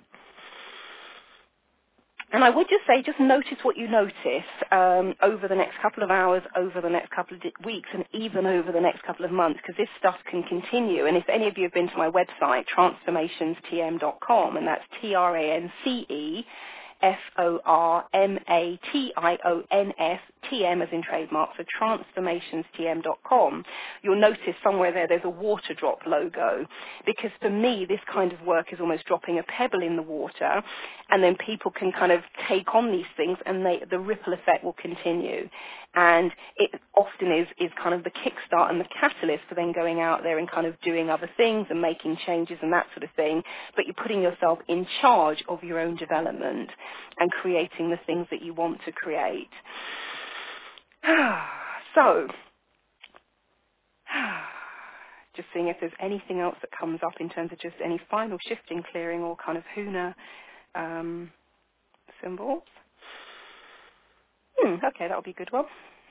And I would just say, just notice what you notice um, over the next couple of hours, over the next couple of weeks, and even over the next couple of months, because this stuff can continue. And if any of you have been to my website, transformations t m dot com, and that's T R A N C E F O R M A T I O N S, T M as in trademark, so transformations t m dot com, you'll notice somewhere there there's a water drop logo, because for me this kind of work is almost dropping a pebble in the water, and then people can kind of take on these things, and they, the ripple effect will continue. And it often is, is kind of the kickstart and the catalyst for then going out there and kind of doing other things and making changes and that sort of thing. But you're putting yourself in charge of your own development and creating the things that you want to create. So, just seeing if there's anything else that comes up in terms of just any final shifting, clearing, or kind of Huna um, symbols. Hmm, okay, that'll be a good one.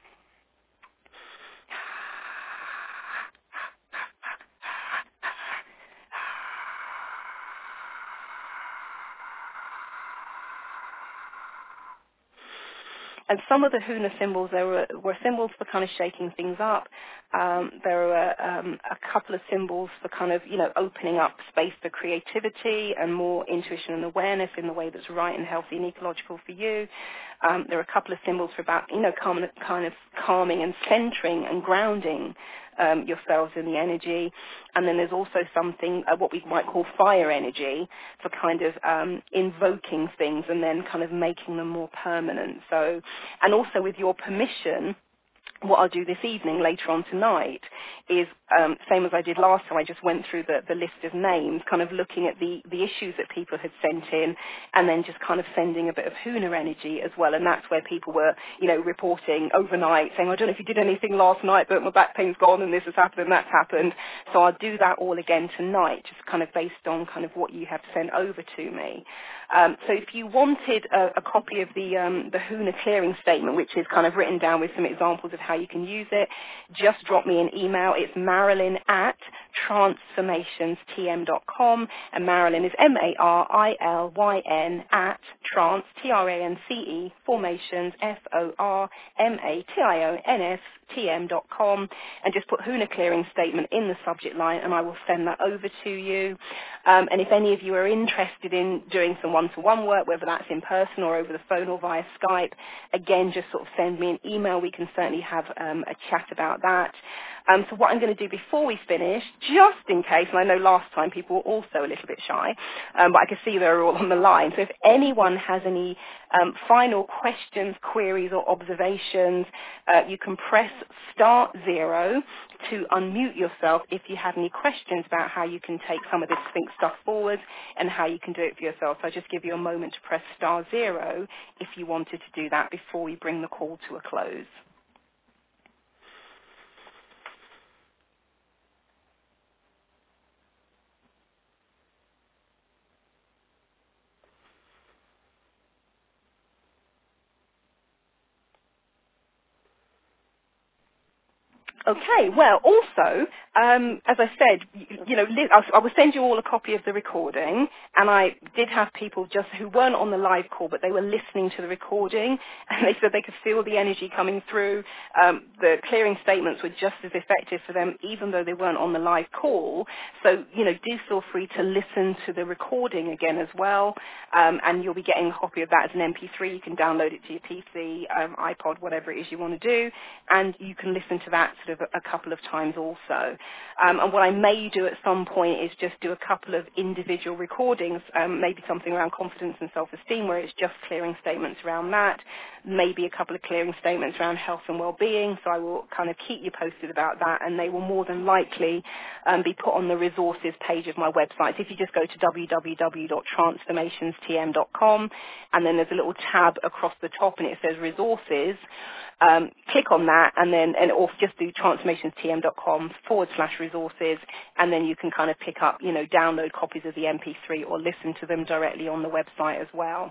And some of the Huna symbols, there were, were symbols for kind of shaking things up. Um, there were um, a couple of symbols for kind of, you know, opening up space for creativity and more intuition and awareness in the way that's right and healthy and ecological for you. Um, there are a couple of symbols for about, you know, calm, kind of calming and centering and grounding um, yourselves in the energy. And then there's also something, uh, what we might call fire energy, for kind of um, invoking things and then kind of making them more permanent. So, and also with your permission, what I'll do this evening, later on tonight, is um, same as I did last time. I just went through the, the list of names, kind of looking at the, the issues that people had sent in, and then just kind of sending a bit of Huna energy as well. And that's where people were, you know, reporting overnight, saying, I don't know if you did anything last night, but my back pain's gone and this has happened and that's happened. So I'll do that all again tonight, just kind of based on kind of what you have sent over to me. Um, so if you wanted a, a copy of the um, the Huna clearing statement, which is kind of written down with some examples of how you can use it, just drop me an email. It's Marilyn at transformations t m dot com, and Marilyn is M A R I L Y N at trans, T R A N C E, formations, F O R M A T I O N S, T M dot com, and just put Huna clearing statement in the subject line, and I will send that over to you. Um, and if any of you are interested in doing some one-to-one work, whether that's in person or over the phone or via Skype, again, just sort of send me an email. We can certainly have um, a chat about that. Um, so what I'm going to do before we finish, just in case, and I know last time people were also a little bit shy, um, but I can see they're all on the line. So if anyone has any um, final questions, queries or observations, uh, you can press star zero to unmute yourself if you have any questions about how you can take some of this Sphinx stuff forward and how you can do it for yourself. So I'll just give you a moment to press star zero if you wanted to do that before we bring the call to a close. Okay, well, also, um, as I said, you, you know, li- I will send you all a copy of the recording, and I did have people just who weren't on the live call, but they were listening to the recording, and they said they could feel the energy coming through. Um, the clearing statements were just as effective for them, even though they weren't on the live call. So, you know, do feel free to listen to the recording again as well, um, and you'll be getting a copy of that as an M P three. You can download it to your P C, um, iPod, whatever it is you want to do, and you can listen to that sort of a couple of times also. Um, and what I may do at some point is just do a couple of individual recordings, um, maybe something around confidence and self-esteem where it's just clearing statements around that, maybe a couple of clearing statements around health and well-being, so I will kind of keep you posted about that, and they will more than likely um, be put on the resources page of my website. So if you just go to w w w dot transformations t m dot com, and then there's a little tab across the top and it says resources, Um, click on that, and then, and or just do transformations t m dot com forward slash resources, and then you can kind of pick up, you know, download copies of the M P three or listen to them directly on the website as well.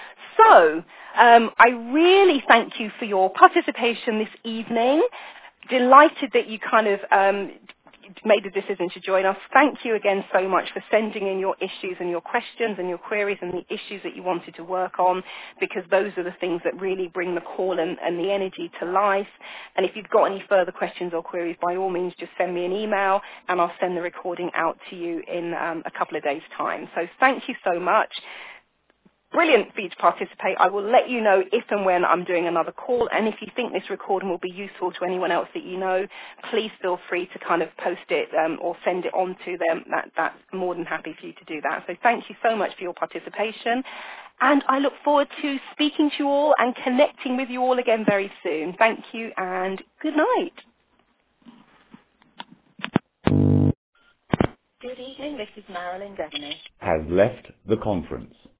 So, um, I really thank you for your participation this evening. Delighted that you kind of um, made the decision to join us. Thank you again so much for sending in your issues and your questions and your queries and the issues that you wanted to work on, because those are the things that really bring the call and, and the energy to life. And if you've got any further questions or queries, by all means, just send me an email and I'll send the recording out to you in um, a couple of days' time. So thank you so much. Brilliant for you to participate. I will let you know if and when I'm doing another call, and if you think this recording will be useful to anyone else that you know, please feel free to kind of post it um, or send it on to them. That, that's more than happy for you to do that. So thank you so much for your participation, and I look forward to speaking to you all and connecting with you all again very soon. Thank you and good night. Good evening, this is Marilyn Devenish. Has left the conference.